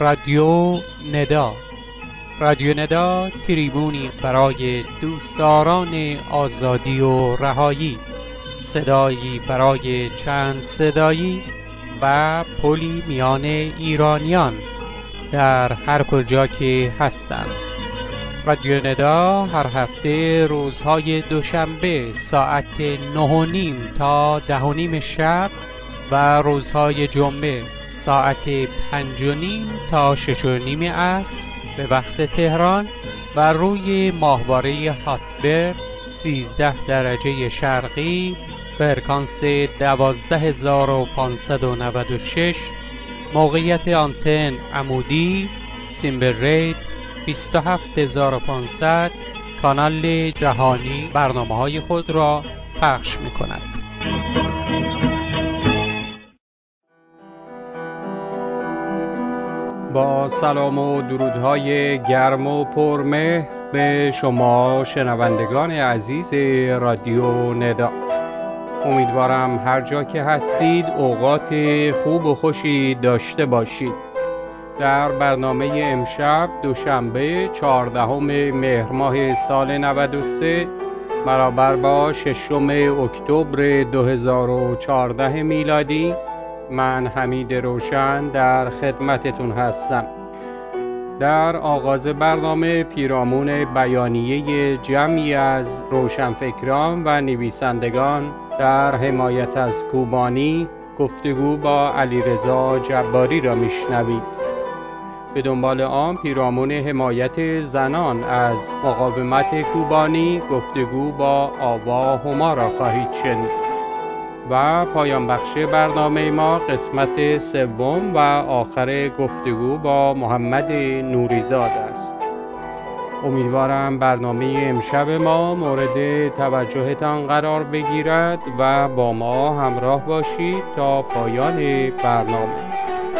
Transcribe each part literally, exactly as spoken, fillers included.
رادیو ندا. رادیو ندا تریبونی برای دوستداران آزادی و رهایی، صدایی برای چند صدایی و پلی میان ایرانیان در هر کجا که هستند. رادیو ندا هر هفته روزهای دوشنبه ساعت نه و نیم تا ده و نیم شب و روزهای جمعه ساعت پنج و نیم تا شش و نیم عصر به وقت تهران و روی ماهواره هاتبرد سیزده درجه شرقی فرکانس دوازده هزار و پانصد و نود و شش، موقعیت آنتن عمودی سیمبل ریت بیست و هفت هزار و پانصد، کانال جهانی برنامه های خود را پخش می کند. با سلام و درودهای گرم و پرمهر به شما شنوندگان عزیز رادیو ندا، امیدوارم هر جا که هستید اوقات خوب و خوشی داشته باشید. در برنامه امشب دوشنبه چهاردهم مهر ماه سال نود و سه برابر با ششم اکتبر دو هزار و چهارده میلادی، من حمید روشن در خدمتتون هستم. در آغاز برنامه پیرامون بیانیه جمعی از روشنفکران و نویسندگان در حمایت از کوبانی گفتگو با علیرضا جباری را میشنوید. به دنبال آن پیرامون حمایت زنان از مقاومت کوبانی گفتگو با آوا هما را خواهید شنید. و پایان بخش برنامه ما قسمت سوم و آخر گفتگو با محمد نوریزاد است. امیدوارم برنامه امشب ما مورد توجهتان قرار بگیرد و با ما همراه باشید تا پایان برنامه.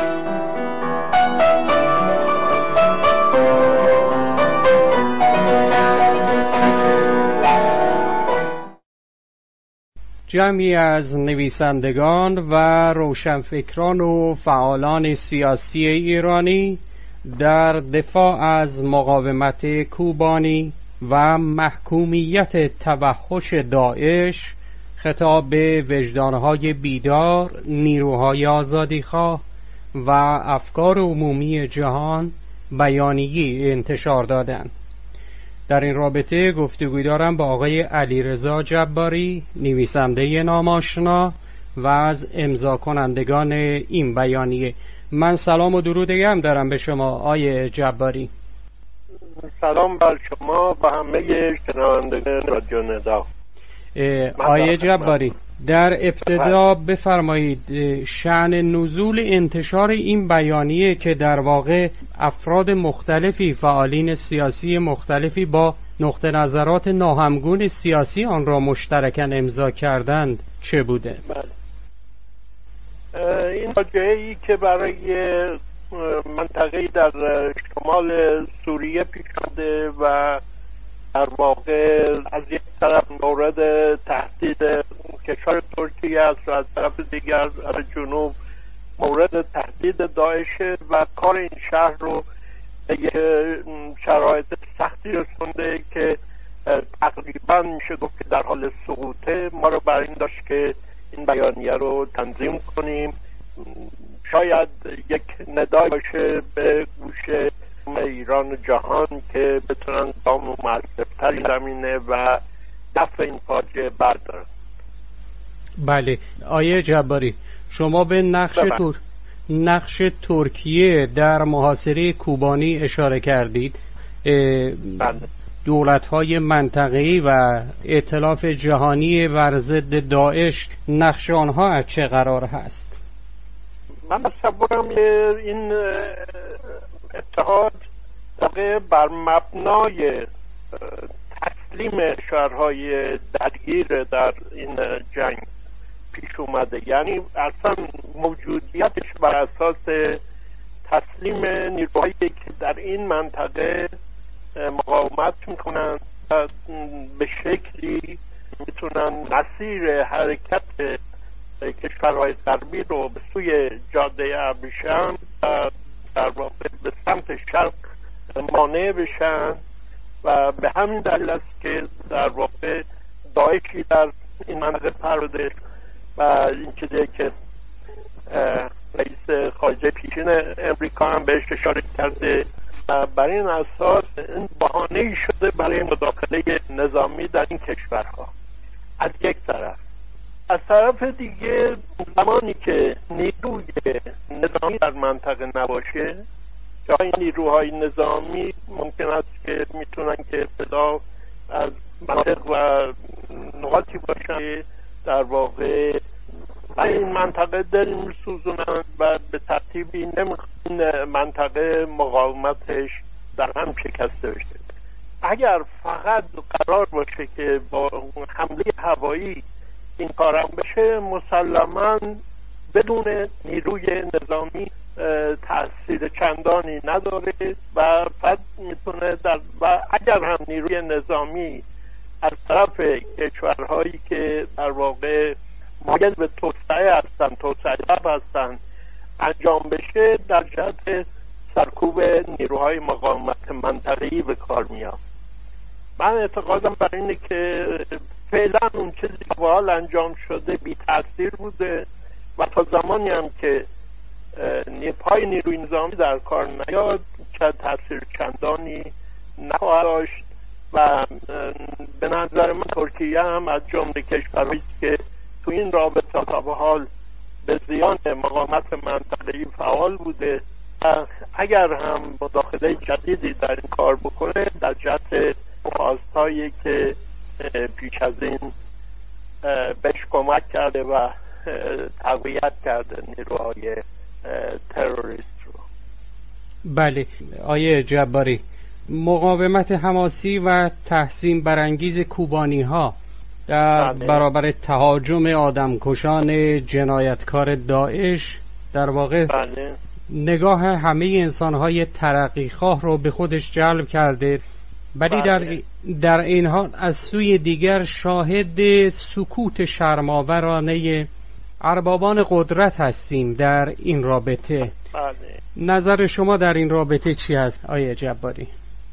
جمعی از نویسندگان و روشنفکران و فعالان سیاسی ایرانی در دفاع از مقاومت کوبانی و محکومیت توحش داعش خطاب به وجدانهای بیدار، نیروهای آزادیخواه و افکار عمومی جهان بیانیه انتشار دادند. در این رابطه گفتگوی دارم با آقای علیرضا جباری، نویسنده ناماشنا و از امضا کنندگان این بیانیه. من سلام و درود هم دارم به شما آقای جباری. سلام بر شما و همه شنوندگان رادیو ندا. آقای جباری، در ابتدا بفرمایید شأن نزول انتشار این بیانیه که در واقع افراد مختلفی، فعالین سیاسی مختلفی با نقطه نظرات ناهمگون سیاسی آن را مشترکاً امضا کردند چه بوده؟ بله. این فاجعه‌ای که برای منطقه‌ای در شمال سوریه پیش آمده و در واقع از یک طرف مورد تهدید کشور ترکیه است و از طرف دیگر از جنوب مورد تهدید داعش و کار این شهر رو به شرایط سختی رسونده که تقریبا میشه گفت که در حال سقوطه. ما رو بر این داشت که این بیانیه رو تنظیم کنیم، شاید یک ندای باشه به گوش ایران و جهان که بتونن گام و مؤثرتری زمینه و دفع این فاجعه بردارن. بله آیه جباری، شما به نقش تور... نقش ترکیه در محاصره کوبانی اشاره کردید. بله. دولت‌های منطقه‌ای و ائتلاف جهانی بر ضد داعش نقش آنها از چه قرار هست؟ من تصورم این اتحاد واقع بر مبنای تسلیم شهرهای درگیر در این جنگ پیش اومده، یعنی اصلا موجودیتش بر اساس تسلیم نیروهایی که در این منطقه مقاومت میکنن و به شکلی میتونن مسیر حرکت کشورهای غربی رو به سوی جاده ابریشم و در واقع به سمت شرق مانع بشن و به همین دلیل است که در واقع داعشی در این منطقه پروده و این چیزی که رئیس خارجه پیشین امریکا هم بهش اشاره کرده و برای این اساس این بهانه‌ای شده برای مداخله نظامی در این کشورها از یک طرف. از طرف دیگه زمانی که نیروی نظامی در منطقه نباشه، جای نیروهای نظامی ممکن است که میتونن که ابتدا از مناطق و نقاطی باشن در واقع این منطقه دل میسوزونن و به ترتیبی این منطقه مقاومتش در هم شکسته بشه. اگر فقط قرار باشه که با حمله هوایی این کارم بشه، مسلماً بدون نیروی نظامی تأثیر چندانی نداره و فقط میتونه در و اگر هم نیروی نظامی از طرف کشورهایی که در واقع مایل به توسعه هستن، توسعه طلب هستن انجام بشه، در جهت سرکوب نیروهای مقاومت منطقه‌ای به کار میاد. من اعتقادم بر اینه که فعلا اون چیزی که به حال انجام شده بی تأثیر بوده و تا زمانی هم که پای نیروی نظامی در کار نیاد که تأثیر چندانی نخواهد داشت و به نظر من ترکیه هم از جمله کشورهایی که تو این رابطه تا به حال به زیان مقاومت منطقه‌ای فعال بوده و اگر هم مداخله جدیدی در این کار بکنه در جهت خواستهایی که پیش از این بهش کمک کرده و تقویت کرده نیروهای تروریست رو. بله آیه جباری، مقاومت حماسی و تحسین برانگیز کوبانی ها در بله. برابر تهاجم آدمکشان جنایتکار داعش در واقع بله. نگاه همه انسان‌های ترقیخواه رو به خودش جلب کرده، ولی بله. در در این حال از سوی دیگر شاهد سکوت شرم‌آورانه اربابان قدرت هستیم در این رابطه. بله. نظر شما در این رابطه چی است آیه جباری؟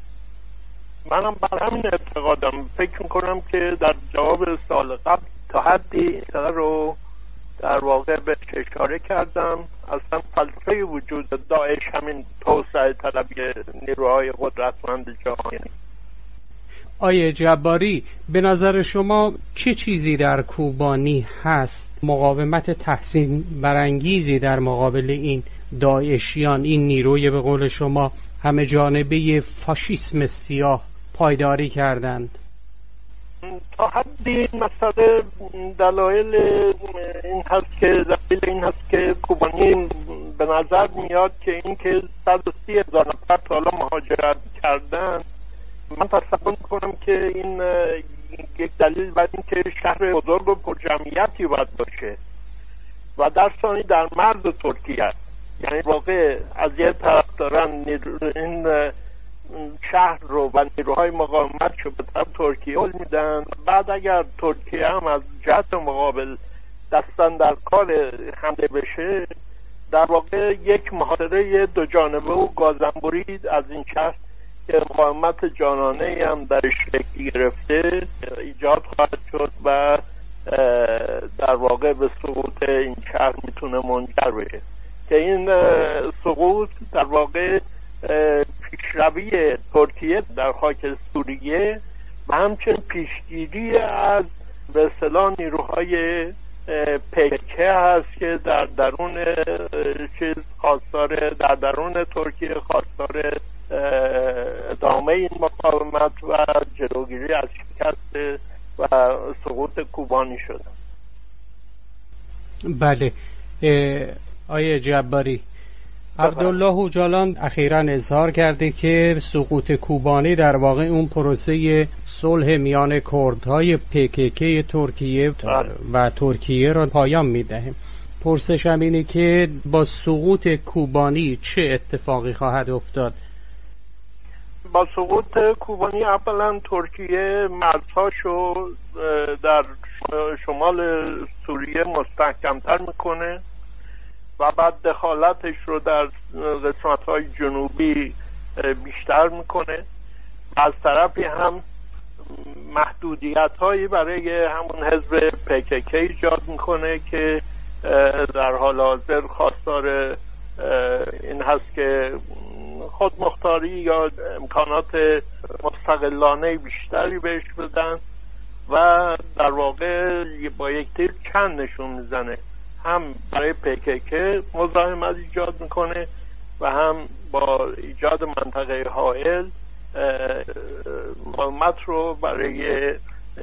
منم بر همین اعتقادم. فکر میکنم که در جواب سال قبل تا حدی رو در واقع به اشاره کردم. اصلا فلسفه وجود داعش همین توسعه طلبی نیروهای قدرتمند جهانی. آیه جباری، به نظر شما چه چیزی در کوبانی هست مقاومت تحسین برانگیزی در مقابل این داعشیان، این نیروی به قول شما همه جانبه فاشیسم سیاه پایداری کردند؟ تا حدی مسئله دلایل این هست که دلیل این هست که کوبانی به نظر میاد که این که صد و سی هزار نفر تا حالا مهاجرت کردن، من تصور کنم که این یک دلیل بعد این که شهر بزرگ و پرجمعیتی باید باشه و در ثانی در مرز ترکیه است. یعنی واقع از یه طرف دارن این شهر رو و نیروهای مقاومت رو به طرف ترکیه هل میدن، بعد اگر ترکیه هم از جهت مقابل دستن در کار حمله بشه، در واقع یک محاصره دو جانبه و گازنبوری از این شهر که مقاومت جانانه هم درش شکل گرفته ایجاد خواهد شد و در واقع به سقوط این شهر میتونه منجر بشه که این سقوط در واقع پیشروی ترکیه در خاک سوریه و همچنین پیشگیری از به اصطلاح نیروهای پکه هست که در درون چیز خواستار در درون ترکیه خواستار ادامه این مقاومت و جلوگیری از شکست و سقوط کوبانی شده. بله آیه جباری، عبدالله اوجالان اخیراً اظهار کرده که سقوط کوبانی در واقع اون پروسه صلح میان کردهای پیکیکی ترکیه و ترکیه را پایان میدهه. پرسشم اینه که با سقوط کوبانی چه اتفاقی خواهد افتاد؟ با سقوط کوبانی اولا ترکیه مرزهاشو در شمال سوریه مستحکمتر میکنه و بعد دخالتش رو در قسمت‌های جنوبی بیشتر میکنه. از طرفی هم محدودیت هایی برای همون حزب پیکیک ایجاد میکنه که در حال حاضر خواستار این هست که خودمختاری یا امکانات مستقلانه بیشتری بهش بدن و در واقع با یک تیر چند نشون میزنه، هم برای پیکیک مزاحمت ایجاد میکنه و هم با ایجاد منطقه حائل مقاومت رو برای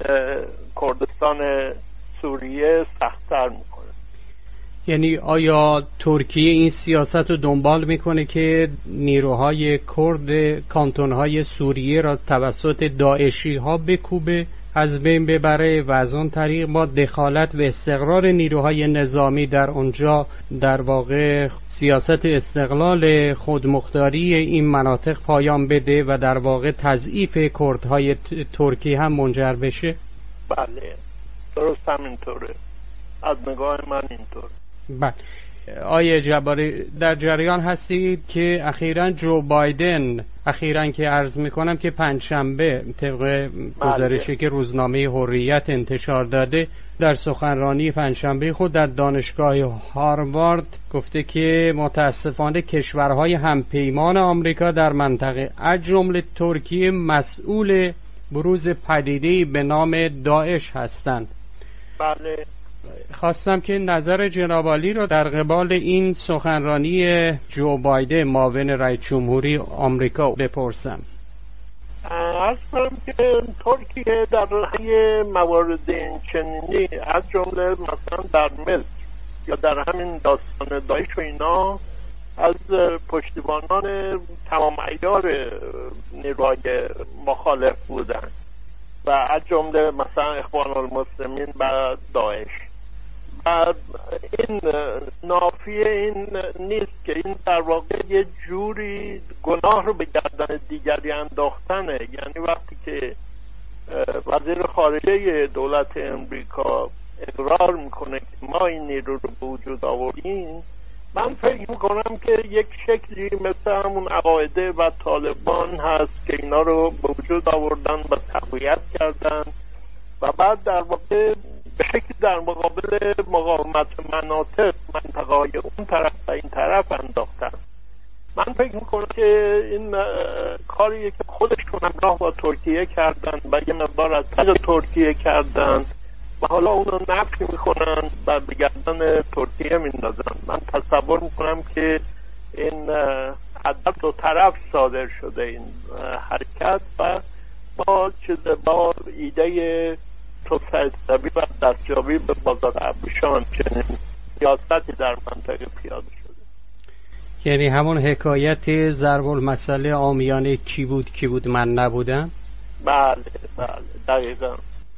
کردستان سوریه سخت‌تر میکنه. یعنی آیا ترکیه این سیاست رو دنبال میکنه که نیروهای کرد کانتونهای سوریه را توسط داعشی ها بکوبه، از بین ببره و از اون طریق با دخالت و استقرار نیروهای نظامی در اونجا در واقع سیاست استقلال خودمختاری این مناطق پایان بده و در واقع تضعیف کردهای ترکیه هم منجر بشه؟ بله درست همینطوره، از نگاه من اینطور. بله. آیه جباری در جریان هستید که اخیراً جو بایدن اخیراً که عرض میکنم که پنجشنبه طبق گزارشی که روزنامه حریت انتشار داده در سخنرانی پنجشنبه خود در دانشگاه هاروارد گفته که متاسفانه کشورهای همپیمان آمریکا در منطقه از جمله ترکیه مسئول بروز پدیده‌ای به نام داعش هستند. بله. خواستم که نظر جناب عالی را در قبال این سخنرانی جو بایدن معاون رئیس جمهوری آمریکا بپرسم. عرض کنم که ترکیه در راه موارد چنینی از جمله مثلا در ملک یا در همین داستان داعش و اینا از پشتیبانان تمام عیار نیروهای مخالف بودن و از جمله مثلا اخوان المسلمین و داعش. و این نافیه این نیست که این در واقع یه جوری گناه رو به گردن دیگری انداختنه. یعنی وقتی که وزیر خارجه دولت امریکا اقرار میکنه که ما این نیرو رو به وجود آوردیم، من فکر میکنم که یک شکلی مثل همون عقاعده و طالبان هست که اینا رو به وجود آوردن و تقویت کردن و بعد در واقع به شکلی در مقابل مقاومت مناطق منطقه‌های اون طرف و این طرف انداختن. من فکر میکنم که این کاریه که خودشون همراه با ترکیه کردن و یه مقدار از طریق ترکیه کردن و حالا اونو نفی میکنن و به گردن ترکیه میندازن. من تصور میکنم که این هدف دو طرف صادر شده این حرکت و با چیز با ایده توسعه طلبی و دستیابی به بازار ابریشم چنین سیاستی در منطقه پیاده شده. یعنی همون حکایت ضرب المثل عامیانه کی بود کی بود من نبودم؟ بله بله دقیقاً.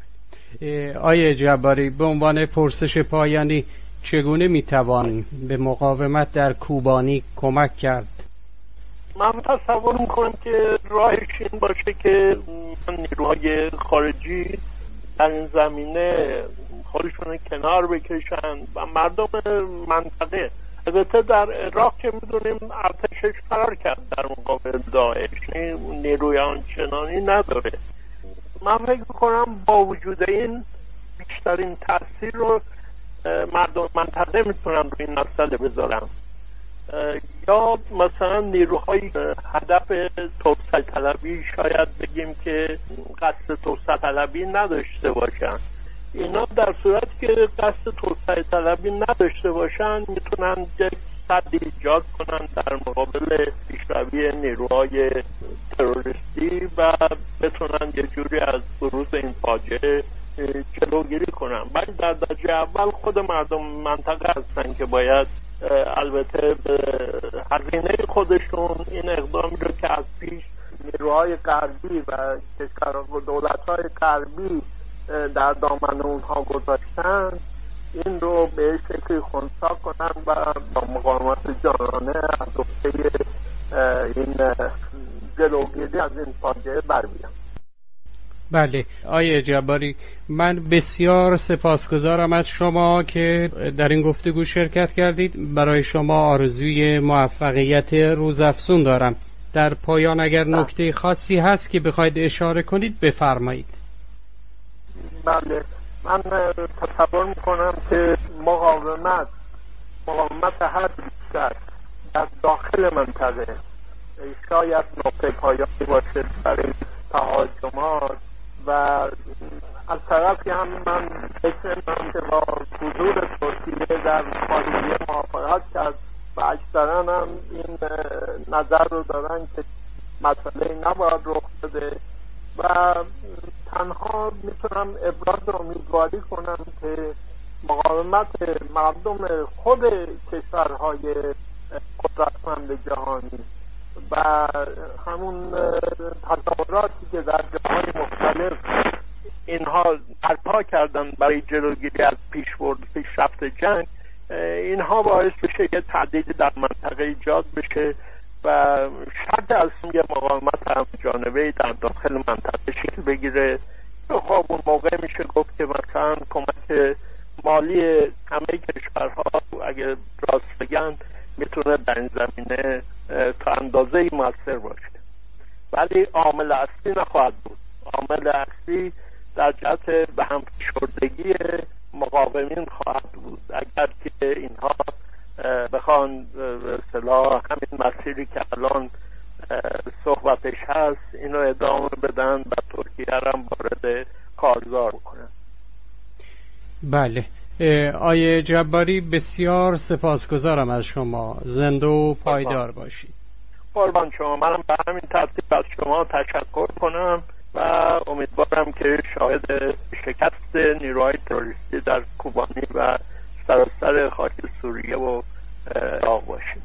آیه جباری به عنوان پرسش پایانی چگونه میتوان به مقاومت در کوبانی کمک کرد؟ من تصور میکنم که راهش این باشه که نیروهای خارجی در این زمینه خودشون کنار بکشن و مردم منطقه، البته در عراق که میدونیم ارتشش فرار کرد در مقابل داعش، نیروی آنچنانی نداره. من فکر میکنم با وجود این بیشترین تاثیر رو مردم منطقه میتونن روی این مسئله بذارن، یا مثلا نیروهای هدف توسعه طلبی شاید بگیم که قصد توسعه طلبی نداشته باشن. اینا در صورتی که قصد توسعه طلبی نداشته باشن میتونن یک سدی ایجاد کنن در مقابل پیشروی نیروهای تروریستی و بتونن یه جوری از بروز این فاجعه جلوگیری کنن. ولی در درجه اول خود مردم منطقه هستن که باید البته به هزینه خودشون این اقدامی رو که از پیش نیروهای غربی و کشورها و دولت‌های غربی در دامن اونها گذاشتن این رو به شکلی خنثی کنن و با مقاومت جانانه از عهده این جلوگیری از این فاجعه بر بیان. بله آیه جباری، من بسیار سپاسگزارم از شما که در این گفتگو شرکت کردید. برای شما آرزوی موفقیت روزافزون دارم. در پایان اگر نکته خاصی هست که بخواید اشاره کنید بفرمایید. بله، من تصور میکنم که مقاومت مقاومت هر بیشتر در داخل منطقه شاید نقطه پایانی باشه برای تهاجمات، و از طرفی هم من فکر میکنم که با حضور ترکیه در خارجیه موافقت کرد و اکثرا هم این نظر رو دارن که مسئله نباید رخ بده، و تنها میتونم ابراز امیدواری کنم که مقاومت مردم خود کشورهای قدرتمند جهانی و همون تظاهراتی که در جاهای مختلف اینها برپا کردن برای جلوگیری از پیشبرد پیشرفت جنگ، اینها باعث بشه که تعدیل در منطقه ایجاد بشه و شرط اصلی مقاومت هم جانبه‌ای در داخل منطقه شکل بگیره. خب اون موقع میشه گفت که مثلا کمک مالی همه کشورها اگه راست بگن میتونه در این زمینه تا اندازه‌ای موثر باشه، ولی عامل اصلی نخواهد بود. عامل اصلی در جهت به هم فشردگی مقاومین خواهد بود. اگر که اینها بخوان به اصطلاح همین مسیری که الان صحبتش هست اینو ادامه بدن و ترکیه هم وارد کارزار بکنن. بله آیه جباری، بسیار سپاسگزارم از شما. زنده و پایدار باشید. قربان شما. منم به همین ترتیب از شما تشکر کنم و امیدوارم که شاهد شکست نیروهای تروریستی در کوبانی و سراسر خاک سوریه و عراق باشیم.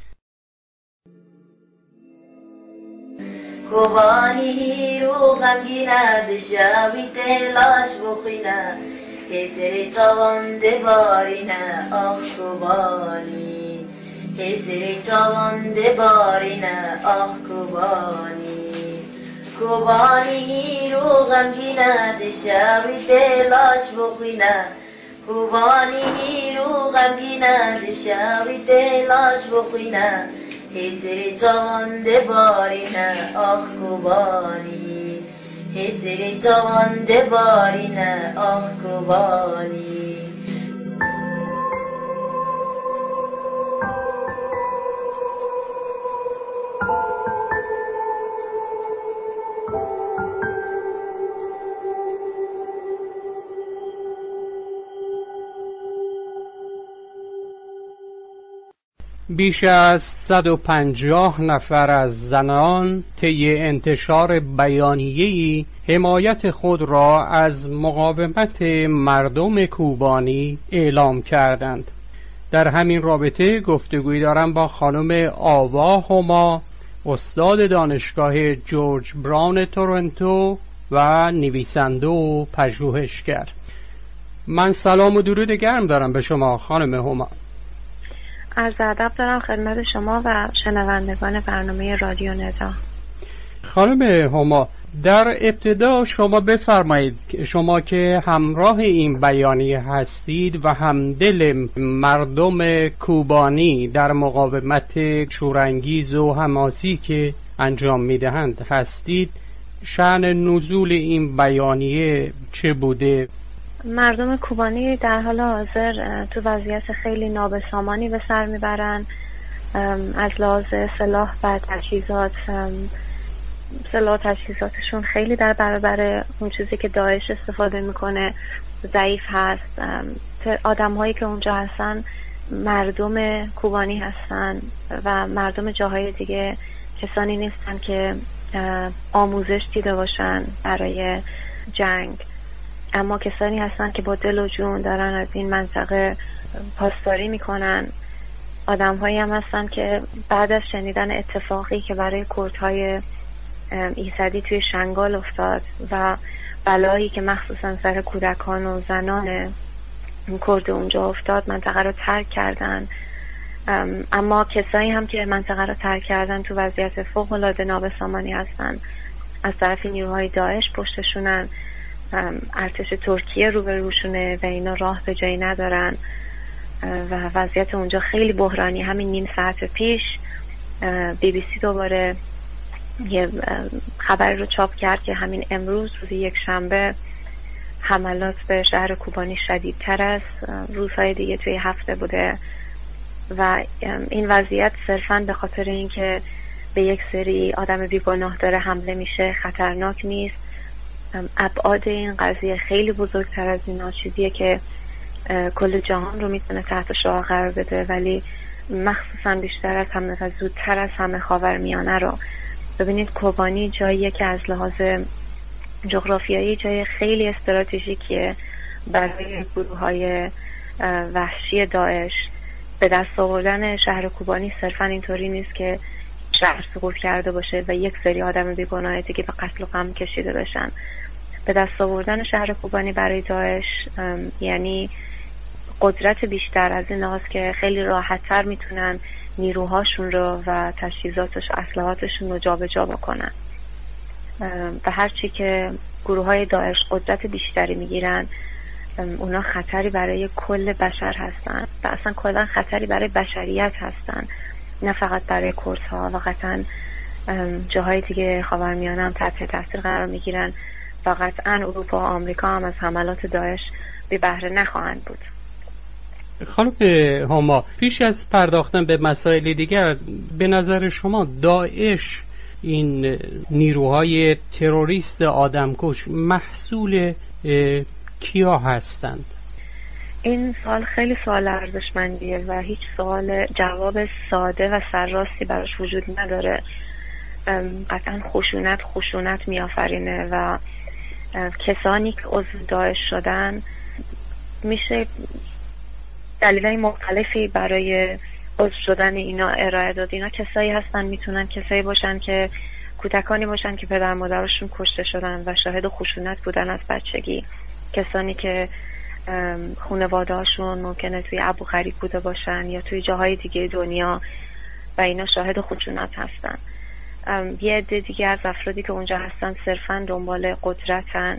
کوبانی رو غمگینه دشاوی تلاش بخینه کسر چاوانده بارینه آخ کوبانی کسر چاوانده بارینه آخ کوبانی کوبانی رو غمگینه دشاوی تلاش بخینه کوبانی رو غمگینه دشاوی تلاش بخینه کسر چاوانده بارینه آخ کوبانی کسر چاوانده بارینه آخ کوبانی بیش از صد و پنجاه نفر از زنان طی انتشار بیانیه‌ای حمایت خود را از مقاومت مردم کوبانی اعلام کردند. در همین رابطه گفتگوی دارم با خانم آوا هما، استاد دانشگاه جورج براون تورنتو و نویسنده و پژوهشگر. من سلام و درود گرم دارم به شما خانم هما. عرض ادب دارم خدمت شما و شنوندگان برنامه رادیو ندا. خانم هما، در ابتدا شما بفرمایید شما که همراه این بیانیه هستید و همدل مردم کوبانی در مقاومت شورانگیز و حماسی که انجام میدهند هستید، شأن نزول این بیانیه چه بوده؟ مردم کوبانی در حال حاضر تو وضعیت خیلی نابسامانی به سر میبرن. از لحاظ سلاح و تجهیزات، سلاح تجهیزاتشون خیلی در برابر اون چیزی که داعش استفاده میکنه ضعیف هست. آدم هایی که اونجا هستن مردم کوبانی هستن و مردم جاهای دیگه کسانی نیستن که آموزش دیده باشن برای جنگ، اما کسانی هستن که با دل و جون دارن از این منطقه پاسداری میکنن. آدم هایی هم هستن که بعد از شنیدن اتفاقی که برای کردهای ایزدی توی شنگال افتاد و بلایی که مخصوصا سر کودکان و زنان کرد اونجا افتاد منطقه رو ترک کردن. اما کسایی هم که منطقه رو ترک کردن تو وضعیت فوق العاده نابسامانی هستن. از طرف نیروهای داعش پشتشونن، ارتش ترکیه روبروشونه و اینا راه به جایی ندارن و وضعیت اونجا خیلی بحرانی. همین نیم ساعت پیش بی بی سی دوباره یه خبر رو چاپ کرد که همین امروز روز یک شنبه حملات به شهر کوبانی شدیدتر از روزهای دیگه توی هفته بوده و این وضعیت صرفاً به خاطر اینکه به یک سری آدم بیگناه داره حمله میشه خطرناک نیست. ابعاد این قضیه خیلی بزرگتر از اینا، چیزیه که کل جهان رو میتونه تحت شعاع قرار بده، ولی مخصوصا بیشتر از همه و زودتر از همه خاورمیانه رو. ببینید کوبانی جاییه که از لحاظ جغرافیایی جای خیلی استراتژیکیه برای گروه‌های وحشی داعش. به دست آوردن شهر کوبانی صرفا اینطوری نیست که شهر سقوط کرده باشه و یک سری آدم بیگناه دیگه به قتل و غم کشیده بشن. به دست آوردن شهر کوبانی برای داعش یعنی قدرت بیشتر از این لحاظ که خیلی راحت‌تر میتونن نیروهاشون رو و تجهیزاتش اسلحاتشون رو جابجا بکنن و هرچی که گروه‌های داعش قدرت بیشتری میگیرن اونا خطری برای کل بشر هستن و اصلا کلا خطری برای بشریت هستن، نه فقط برای کردها و قطعا جاهای دیگه خاورمیانه هم تحت تاثیر قرار میگیرن و قطعا اروپا و آمریکا هم از حملات داعش بی بهره نخواهند بود. خانم هما، پیش از پرداختن به مسائل دیگر، به نظر شما داعش، این نیروهای تروریست آدمکش، محصول کیا هستند؟ این سوال خیلی سوال ارزشمندیه و هیچ سوال جواب ساده و سرراستی براش وجود نداره. قطعا خشونت خشونت میآفرینه و کسانی که عضو داعش شدن میشه دلایل مختلفی برای عضو شدن اینا ارائه داد. اینا کسایی هستن، میتونن کسایی باشن که کودکانی باشن که پدر مادرشون کشته شدن و شاهد خشونت بودن از بچگی، کسانی که خانواده‌هاشون ممکنه توی ابو غریب بوده باشن یا توی جاهای دیگه دنیا و اینا شاهد خشونت هستن. یه عده دیگه از افرادی که اونجا هستن صرفاً دنبال قدرتن.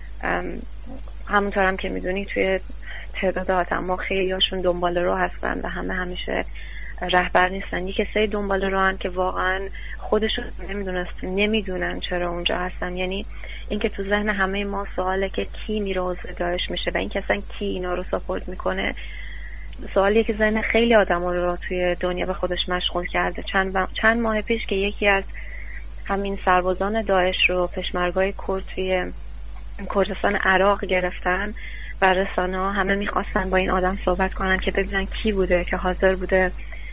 همونطور هم که میدونی توی تعداد آدم خیلی هاشون دنبال رو هستن و همه همیشه رهبر نیستن. یک کسایی دنبال رو هن که واقعا خودشون نمیدونست نمیدونن چرا اونجا هستن. یعنی اینکه تو ذهن همه ما سواله که کی میره عضو داعش میشه و این که اصلا کی اینا رو ساپورت میکنه، سوالیه که ذهن خیلی آدما رو توی دنیا به خودش مشغول کرده. چند چند ماه پیش که یکی از همین سربازان داعش رو پشمرگای کرد توی کردستان عراق گرفتن و رسانه ها همه میخواستن با این آدم صحبت کنن که ببینن کی بوده که حاضر بوده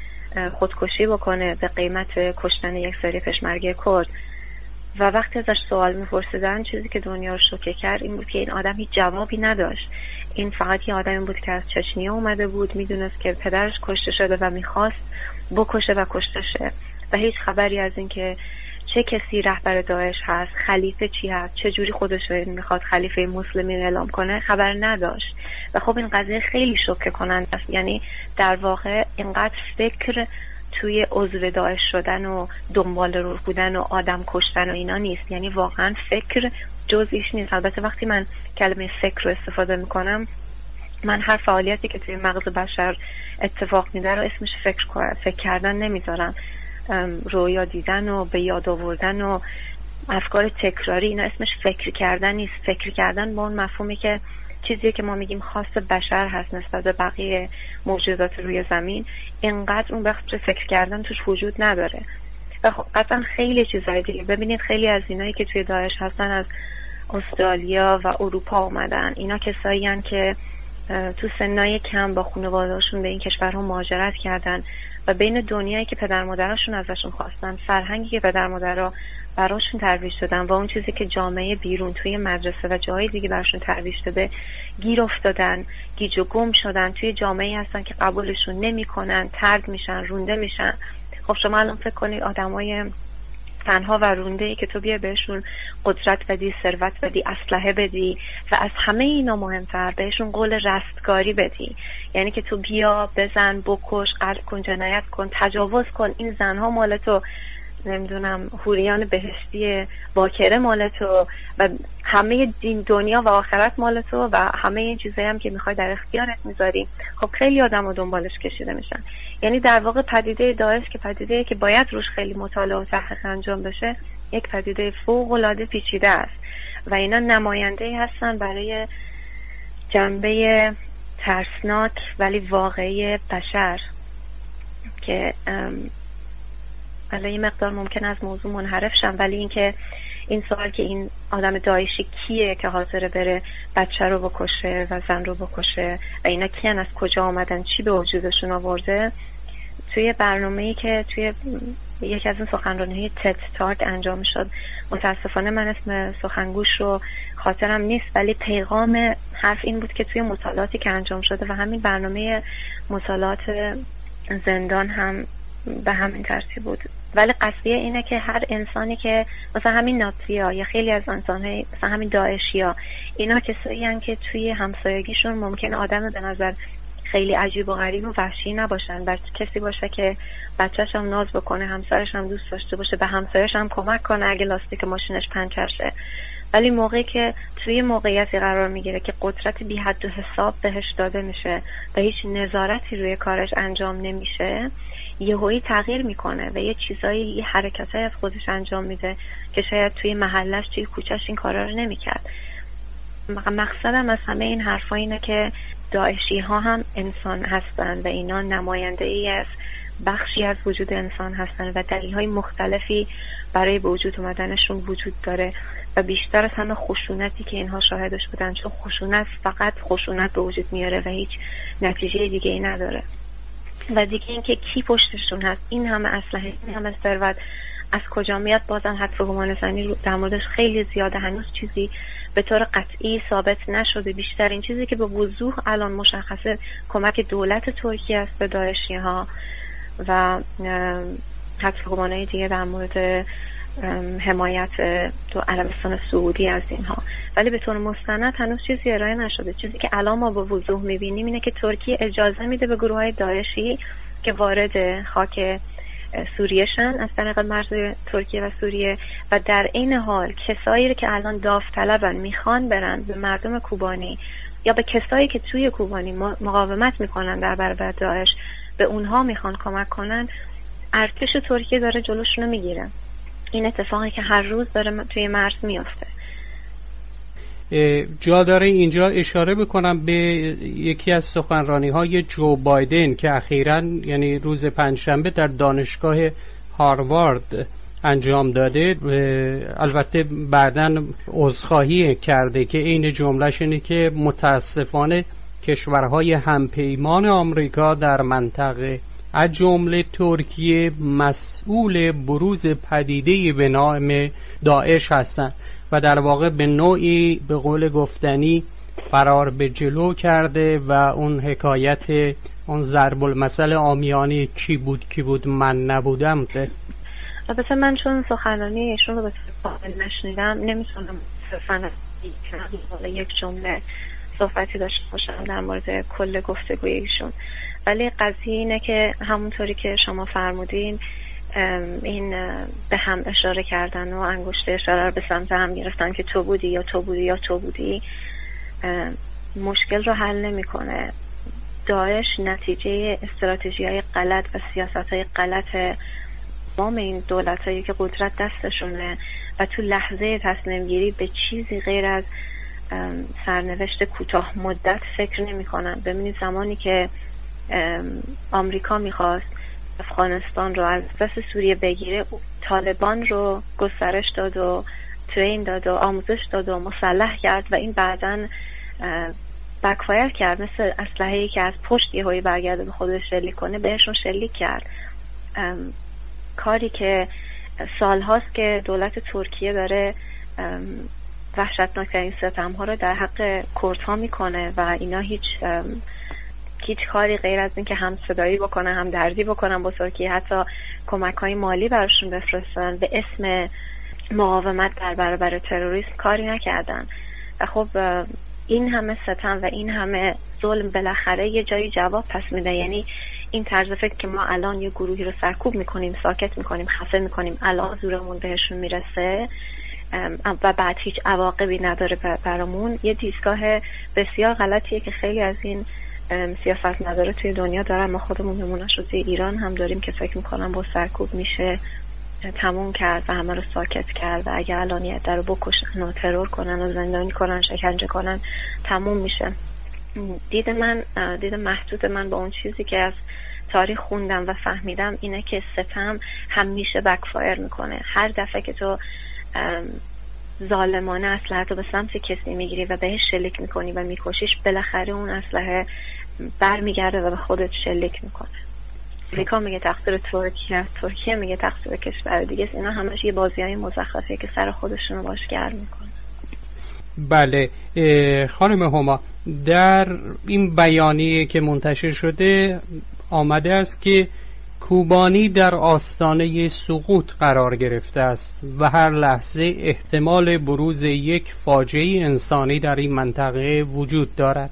خودکشی بکنه به قیمت کشتن یک سری پشمرگه کرد. و وقتی ازش سوال میپرسیدن، چیزی که دنیا رو شوکه کرد این بود که این آدم هیچ جوابی نداشت. این فقط یه آدمی بود که از چچنیه اومده بود، میدونست که پدرش کشته شده و میخواست بکشه و کشته شه و هیچ خبری از این که چه کسی رهبر داعش هست، خلیفه چی هست، چه جوری خودش رو میخواد خلیفه مسلمین اعلام کنه خبر نداشت. و خب این قضیه خیلی شوکه کننده است. یعنی در واقع اینقدر فکر توی عضو داعش شدن و دنبال رو بودن و آدم کشتن و اینا نیست. یعنی واقعا فکر جزئیش نیست. البته وقتی من کلمه فکر رو استفاده میکنم، من هر فعالیتی که توی مغز بشر اتفاق میده رو اسمش فکر فکر کردن نمیذارم. رویا دیدن و به یاد آوردن و افکار تکراری، اینا اسمش فکر کردن نیست. فکر کردن با اون مفهومی که چیزی که ما میگیم خاص بشر هست نسبت به بقیه موجودات روی زمین، اینقدر اون وقت فکر کردن توش وجود نداره. و خب قطعا خیلی چیزهای دیگه. ببینید خیلی از اینایی که توی داعش هستن از استرالیا و اروپا اومدن. اینا کسایی هستن که تو سنای کم با خانواده‌هاشون به این کشورها مهاجرت کردن و بین دنیایی که پدر مادرشون ازشون خواستن، فرهنگی که پدر مادرها براشون ترویج دادن و اون چیزی که جامعه بیرون توی مدرسه و جاهای دیگه براشون ترویج داده، گیر افتادن، گیج و گم شدن. توی جامعه‌ای هستن که قبولشون نمی‌کنن، طرد میشن، رونده میشن. خب شما الان فکر کنید آدمای تنها و رونده‌ای که تو بیا بهشون قدرت بدی، ثروت بدی، اسلحه بدی و از همه اینا مهمتر بهشون قول رستگاری بدی، یعنی که تو بیا بزن، بکش، قتل کن، جنایت کن، تجاوز کن، این زنها مال تو، نمیدونم حوریان بهشتی باکره مال تو و همه دین دنیا و آخرت مال تو و همه این چیزایی هم که میخوای در اختیارت میذاری. خب خیلی آدم رو دنبالش کشیده میشن. یعنی در واقع پدیده داعش که پدیده که باید روش خیلی مطالعه و تحقیق انجام بشه، یک پدیده فوق العاده پیچیده است و اینا نماینده هستن برای جنبه ترسناک ولی واقعی بشر که حالا یه مقدار ممکن از موضوع منحرف شم، ولی اینکه این سوال که این آدم داعشی کیه که حاضره بره بچه رو بکشه و زن رو بکشه و اینا کیان، از کجا آمدن، چی به وجودشون آورده، توی برنامه‌ای که توی یکی از این سخنرانی‌های تد تاک انجام شد، متاسفانه من اسم سخنگوش رو خاطرم نیست، ولی پیغام حرف این بود که توی مطالعاتی که انجام شده و همین برنامه مطالعات زندان هم به همین ترتیب بود، ولی قضیه اینه که هر انسانی که مثلا همین نازی‌ها یا خیلی از انسان‌های مثلا همین داعشی‌ها، اینا کسایی هستن که توی همسایگیشون ممکن آدم به نظر خیلی عجیب و غریب و وحشی نباشن، بلکه کسی باشه که بچه‌ش هم ناز بکنه، همسرش هم دوست داشته باشه، به همسرش هم کمک کنه اگه لاستیک ماشینش پنچر شه. ولی موقعی که توی موقعیتی قرار میگیره که قدرت بی حد و حساب بهش داده میشه و هیچ نظارتی روی کارش انجام نمیشه، یهویی تغییر میکنه و یه چیزایی، یه حرکتایی از خودش انجام میده که شاید توی محلش، توی کوچهش این کارا رو نمیکرد. مقصدم از همه این حرفا اینه که داعشی ها هم انسان هستن و اینا نماینده ای از بخشی از وجود انسان هستن و دلیل های مختلفی برای به وجود اومدنشون وجود داره و بیشتر از همه خشونتی که اینها شاهدش بودن، چون خشونت فقط خشونت به وجود میاره و هیچ نتیجه دیگه ای نداره. و دیگه اینکه کی پشتشون هست، این همه اسلحه، این همه ثروت از کجا میاد، بازم حد گمان زنی در موردش خیلی زیاده، هنوز چیزی به طور قطعی ثابت نشده. بیشتر این چیزی که به وضوح الان مشخصه کمک دولت ترکیه است به داعشی ها و حد گمانهای دیگه در مورد حمایت تو عربستان سعودی از اینها، ولی به طور مستند هنوز چیزی ارائه نشده. چیزی که الان ما به وضوح میبینیم اینه که ترکیه اجازه میده به گروه های داعشی که وارد خاک سوریه شن از طریق مرز ترکیه و سوریه و در این حال کسایی که الان داوطلبن میخوان برن به مردم کوبانی یا به کسایی که توی کوبانی مقاومت میکنن در برابر داعش، به اونها میخوان کمک کنن، ارتش ترکیه داره جلوشونو میگیره. این اتفاقی که هر روز داره توی مرز میفته. جا داره اینجا اشاره بکنم به یکی از سخنرانی های جو بایدن که اخیراً یعنی روز پنجشنبه در دانشگاه هاروارد انجام داده. البته بعداً عذرخواهی کرده که این جملهش اینه که متاسفانه کشورهای همپیمان آمریکا در منطقه از جمله ترکیه مسئول بروز پدیده به نام داعش هستند و در واقع به نوعی به قول گفتنی فرار به جلو کرده و اون حکایت اون ضرب المثل عامیانه کی بود کی بود من نبودم. البته من چون سخنرانی ایشون رو به طور کامل نشنیدم نمیتونم صرفاً یک جمله صحبتی داشته باشم در مورد کل گفتگوی ایشون، ولی قضیه اینه که همونطوری که شما فرمودین این به هم اشاره کردن و انگشت اشاره رو به سمت هم گرفتن که تو بودی یا تو بودی یا تو بودی مشکل رو حل نمیکنه. داعش نتیجه استراتژی‌های غلط و سیاست‌های غلط تمام این دولت‌هایی که قدرت دستشونه و تو لحظه تصمیم گیری به چیزی غیر از سرنوشت کوتاه مدت فکر نمی‌کنن. ببینید زمانی که آمریکا میخواست افغانستان رو از پس سوریه بگیره، طالبان رو گسترش داد و ترین داد و آموزش داد و مسلح کرد و این بعداً بکفایر کرد، مثل اسلحه‌ای که از پشت یهویی برگرده به خودش شلیک کنه بهشون شلیک کرد. کاری که سالهاست که دولت ترکیه داره وحشتناکترین ستم‌ها رو در حق کردها میکنه و اینا هیچ هیچ کاری غیر از این که هم صدایی بکنن هم دردی بکنن با ترکیه، حتی کمک‌های مالی براشون بفرستن به اسم مقاومت در برابر تروریسم کاری نکردن. و خب این همه ستم و این همه ظلم بالاخره یه جایی جواب پس میده. یعنی این طرز فکر که ما الان یه گروهی رو سرکوب میکنیم، ساکت میکنیم، خفه میکنیم، الان زورمون بهشون میرسه و بعد هیچ عواقبی نداره برامون، یه دیدگاه بسیار غلطیه که خیلی از این سیاست مدارا توی دنیا دارن. ما خودمون نمونه‌اش رو توی ایران هم داریم که فکر میکنن با سرکوب میشه تموم کرد و همه رو ساکت کرد و اگه الان یه عده رو بکشن و ترور کنن و زندانی کنن، شکنجه کنن، تموم میشه. دید من، دید محدود من با اون چیزی که از تاریخ خوندم و فهمیدم اینه که ستم همیشه بکفایر میکنه. هر دفعه که تو ظالمانه اسلحه رو به سمت کسی میگیری و بهش شلیک میکنی و میکشیش، بالاخره اون اسلحه برمیگرده و به خودت شلیک میکنه. امریکا میگه تقصیر ترکیه، ترکیه میگه تقصیر کشور دیگه. اینا همش یه بازیای مزخرفه که سر خودشون رو باش گرم میکنه. بله خانم هما، در این بیانیه که منتشر شده آمده است که کوبانی در آستانه سقوط قرار گرفته است و هر لحظه احتمال بروز یک فاجعه انسانی در این منطقه وجود دارد.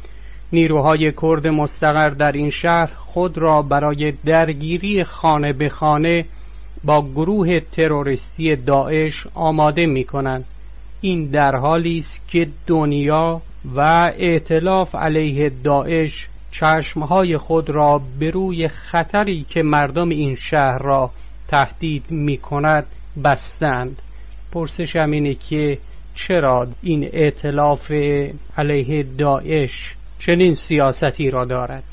نیروهای کرد مستقر در این شهر خود را برای درگیری خانه به خانه با گروه تروریستی داعش آماده می کنند. این در حالی است که دنیا و ائتلاف علیه داعش چشمهای خود را به روی خطری که مردم این شهر را تهدید می کند بستند. پرسشم اینه که چرا این ائتلاف علیه داعش چنین سیاستی را دارد؟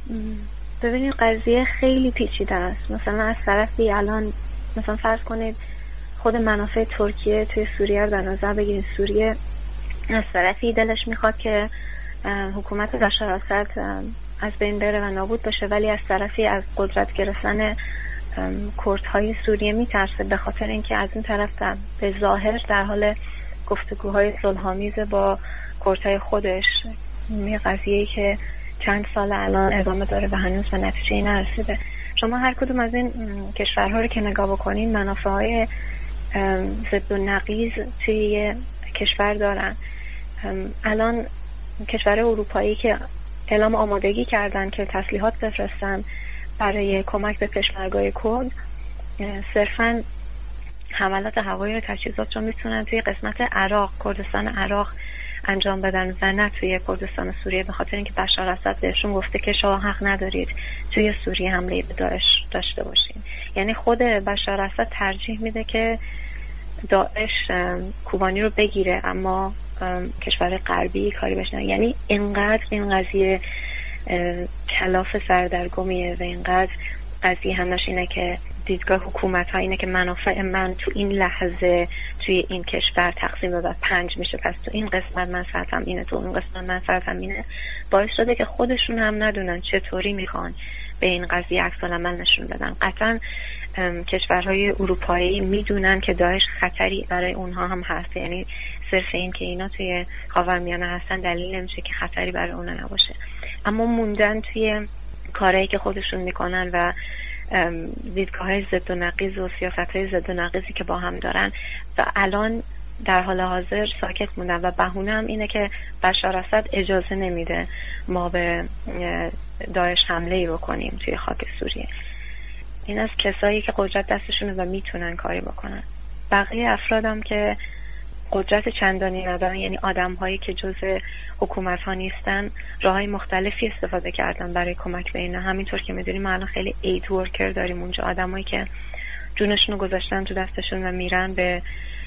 ببینید قضیه خیلی پیچیده است. مثلا از طرفی الان مثلا فرض کنید خود منافع ترکیه توی سوریه رو در نظر بگیرید. سوریه از طرفی دلش میخواد که حکومت بشار اسد از بین بره و نابود بشه، ولی از طرفی از قدرت گرفتن کردهای سوریه میترسه، به خاطر اینکه از این طرف به ظاهر در حال گفتگوهای صلح‌آمیز با کردهای خودش. یه قضیه‌ای که چند سال الان ادامه داره و هنوز به نتیجه‌ای نرسیده. شما هر کدوم از این کشورها رو که نگاه بکنین منافعهای ضد و نقیض توی کشور دارن. الان کشور اروپایی که اعلام آمادگی کردن که تسلیحات بفرستن برای کمک به پشمرگای کرد، صرفاً حملات هوایی و تجهیزات رو میتونن توی قسمت عراق، کردستان عراق انجام بدن و نه توی کردستان سوریه، به خاطر اینکه بشار اسد بهشون گفته که شما حق ندارید توی سوریه حمله به داعش داشته باشین. یعنی خود بشار اسد ترجیح میده که داعش کوبانی رو بگیره اما کشور غربی کاری بشنه. یعنی اینقدر این قضیه کلاف سردرگمیه و اینقدر قضیه همش اینه که دیدگاه حکومت ها اینه که منافع من تو این لحظه توی این کشور تقسیم و پنج میشه، پس تو این قسمت من سرطم اینه، تو اون قسمت من سرطم اینه، باعث شده که خودشون هم ندونن چطوری میخوان به این قضیه عکس العمل نشون بدن. قطعا کشورهای اروپایی میدونن که داعش خطری برای اونها هم هست، یعنی صرف این که اینا توی خاورمیانه هستن دلیل نمیشه که خطری برای اونها نباشه، اما موندن توی کارهایی که خودشون میکنن و دیدگاه‌های ضد و نقیض و سیاست‌های ضد و نقیضی که با هم دارن و الان در حال حاضر ساکت موندن و بهونه هم اینه که بشار اسد اجازه نمیده ما به داعش حمله‌ای بکنیم توی خاک سوریه. این از کسایی که قدرت دستشونه و میتونن کاری بکنن. بقیه افرادم که قدرت چندانی ندارن، یعنی آدم‌هایی که جزء حکومت‌ها نیستن، راه‌های مختلفی استفاده کردن برای کمک به اینا. همینطور که می‌دونیم ما الان خیلی اید ورکر داریم اونجا، آدمایی که جونشون رو گذاشتن تو دستشون و میرن به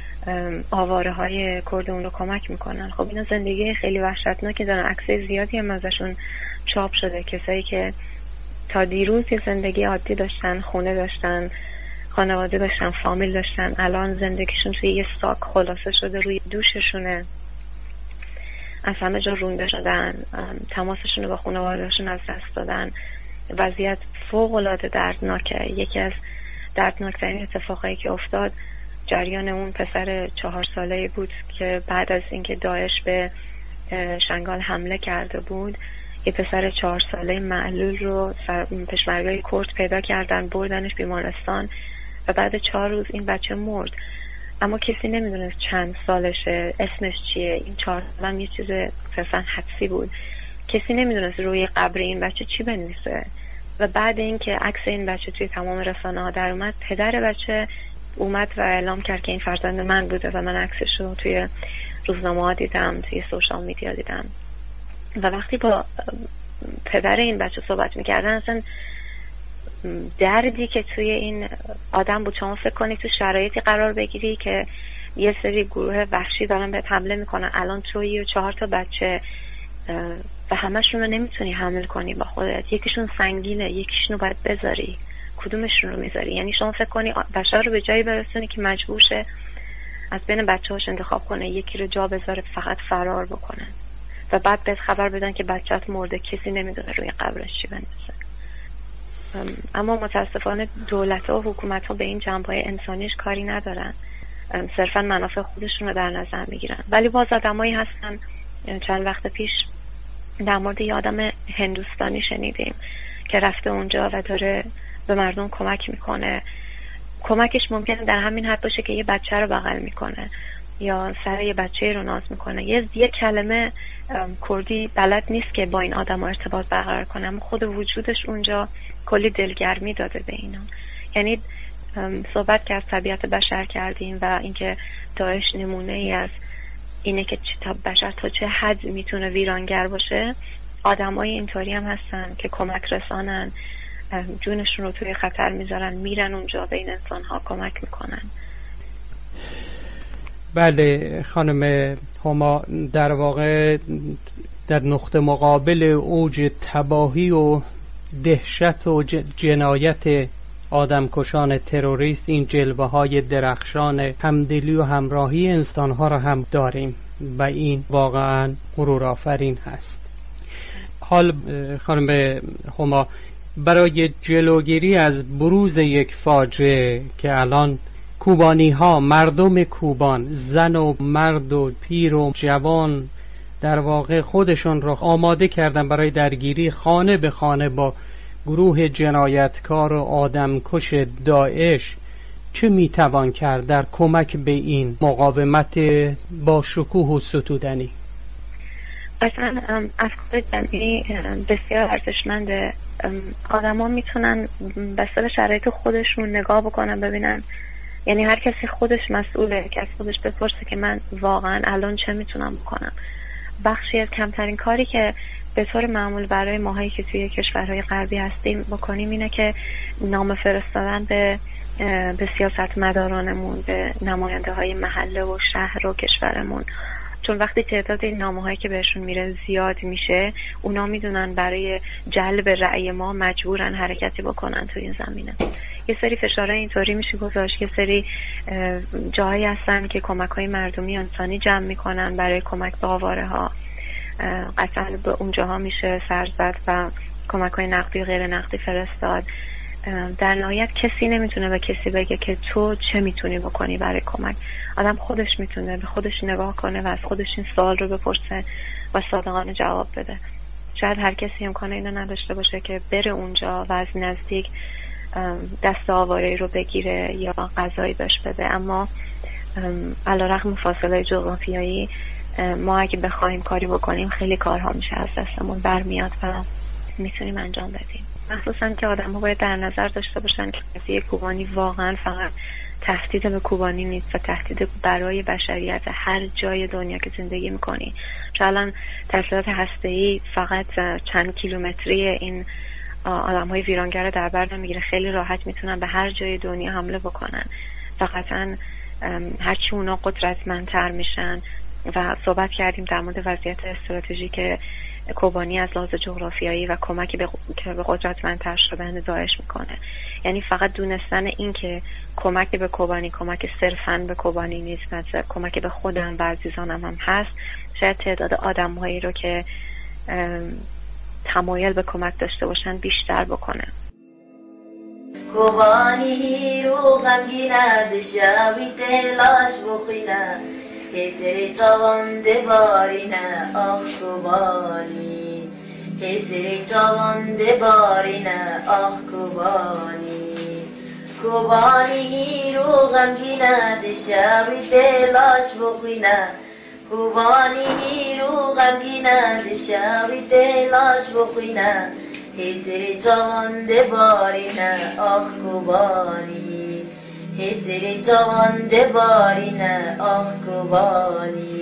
آواره‌های کرد اون رو کمک میکنن. خب اینا زندگی خیلی وحشتناکی دارن، عکسای زیادی هم ازشون چاپ شده، کسایی که تا دیروز یه زندگی عادی داشتن، خونه داشتن، خانواده داشتن، فامیل داشتن، الان زندگیشون توی یه ساک خلاصه شده روی دوششونه، از همه جا رونده شدن، تماسشون رو با خانواده‌شون از دست دادن. وضعیت فوق‌العاده دردناکه. یکی از دردناکترین اتفاقایی که افتاد جریان اون پسر چهار ساله‌ای بود که بعد از اینکه داعش به شنگال حمله کرده بود، یه پسر چهار ساله معلول رو پشمرگای کرد پیدا کردن، بردنش بیمارستان و بعد چهار روز این بچه مرد. اما کسی نمیدونست چند سالشه، اسمش چیه. این چهار سالم یه چیز اصلا حدسی بود. کسی نمیدونست روی قبر این بچه چی بنویسه. و بعد اینکه عکس این بچه توی تمام رسانه ها در اومد، پدر بچه اومد و اعلام کرد که این فرزند من بوده و من عکسش رو توی روزنامه ها دیدم، توی سوشال میدیا دیدم. و وقتی با پدر این بچه صحبت میکردن، اصلا دردی که توی این آدم بود. شما فکر کنید تو شرایطی قرار بگیری که یه سری گروه وحشی دارن به حمله میکنن، الان توی چهار تا بچه و همشون رو نمیتونی حمل کنی با خودت، یکیشون سنگینه، یکیشون رو باید بذاری، کدومشون رو میذاری؟ یعنی شما فکر کنی بشر رو به جایی برسونی که مجبور شه از بین بچه‌هاش انتخاب کنه یکی رو جا بذاره فقط فرار بکنه و بعد بهت خبر بدن که بچه‌ت مرده، کسی نمیدونه روی قبرش چی بندازه. اما متاسفانه دولت‌ها و حکومت‌ها به این جنبه‌های انسانیش کاری ندارن، صرفا منافع خودشون رو در نظر میگیرن. ولی باز آدمایی هستن، چند وقت پیش در مورد یه آدم هندوستانی شنیدیم که رفته اونجا و داره به مردم کمک میکنه. کمکش ممکنه در همین حد باشه که یه بچه رو بغل میکنه یا سر یه بچه رو ناز میکنه. یه یه کلمه کردی بلد نیست که با این آدم ارتباط برقرار کنه، اما خود وجودش اونجا کلی دلگرمی داده به اینا. یعنی صحبت که از طبیعت بشر کردیم و اینکه داعش نمونه ای از اینه که تا بشر تا چه حد میتونه ویرانگر باشه. آدمای اینطوری هم هستن که کمک رسانن، جونشون رو توی خطر میذارن، میرن اونجا به این انسان ها کمک میکنن. بله خانم هما، در واقع در نقطه مقابل اوج تباهی و دهشت و جنایت آدمکشان تروریست، این جلوه های درخشان همدلی و همراهی انسان ها را هم داریم و این واقعا غرور آفرین هست. حال خانم هما، برای جلوگیری از بروز یک فاجعه که الان کوبانی ها، مردم کوبان، زن و مرد و پیر و جوان در واقع خودشون را آماده کردن برای درگیری خانه به خانه با گروه جنایتکار و آدمکش داعش، چه میتوان کرد در کمک به این مقاومت با شکوه و ستودنی؟ اصلا افکار جمعی بسیار ارزشمنده. آدم ها میتونن بسته به شرایط خودشون نگاه بکنن، ببینن یعنی هر کسی خودش مسئوله که از خودش بپرسه که من واقعا الان چه میتونم بکنم. بخشی از کمترین کاری که به طور معمول برای ماهایی که توی کشورهای غربی هستیم بکنیم اینه که نامه فرستادن به به سیاستمدارانمون، به نماینده های محله و شهر و کشورمون. چون وقتی تعداد این نامه هایی که بهشون میره زیاد میشه، اونا میدونن برای جلب رأی ما مجبورن حرکتی بکنن توی این زمینه. یه سری فشارهای اینطوری میشه گذاشت، یه سری جایی هستن که کمک های مردمی انسانی جمع میکنن برای کمک به آواره ها. قطعا به اونجاها میشه سر زد و کمک های نقدی غیر نقدی فرستاد. در نهایت کسی نمیتونه به کسی بگه که تو چه میتونی بکنی برای کمک. آدم خودش میتونه به خودش نگاه کنه و از خودش این سوال رو بپرسه و صادقانه جواب بده. شاید هر کسی امکانه اینو نداشته باشه که بره اونجا و از نزدیک دست آواره‌ای رو بگیره یا غذایی بهش بده، اما علیرغم فاصله جغرافیایی ما اگه بخوایم کاری بکنیم خیلی کارها میشه از دستمون برمیاد و میتونیم انجام بدیم. مخصوصا که آدم ها باید در نظر داشته باشن که قضیه کوبانی واقعا فقط تهدید به کوبانی نیست و تهدید برای بشریت هر جای دنیا که زندگی میکنی. چون الان تسلیحات هسته‌ای فقط چند کیلومتری این آدم های ویرانگر در بر نمیگیره، خیلی راحت میتونن به هر جای دنیا حمله بکنن و قطعا هرچی اونا قدرتمندتر میشن. و صحبت کردیم در مورد وضعیت استراتژیک کوبانی از لحاظ جغرافیایی و کمکی به که به قدرتمندتر شدن داعش میکنه. یعنی فقط دونستن این که کمک به کوبانی کمک صرفاً به کوبانی نیست، مثلا کمک به خودم و عزیزانم هم هست، شاید تعداد آدم‌هایی رو که تمایل به کمک داشته باشن بیشتر بکنه. کوبانی رو غمگین از شبی تلاش بخوینه، کسری چاونده بارینه آخ کوبانی، کسری چاونده بارینه آخ کوبانی. کوبانی رو غمگین از شبی تلاش بخوینه، کوبانی رو غمگین از شبی تلاش بخوینه، Hesiri chavande barine ah kubani Hesiri chavande barine ah kubani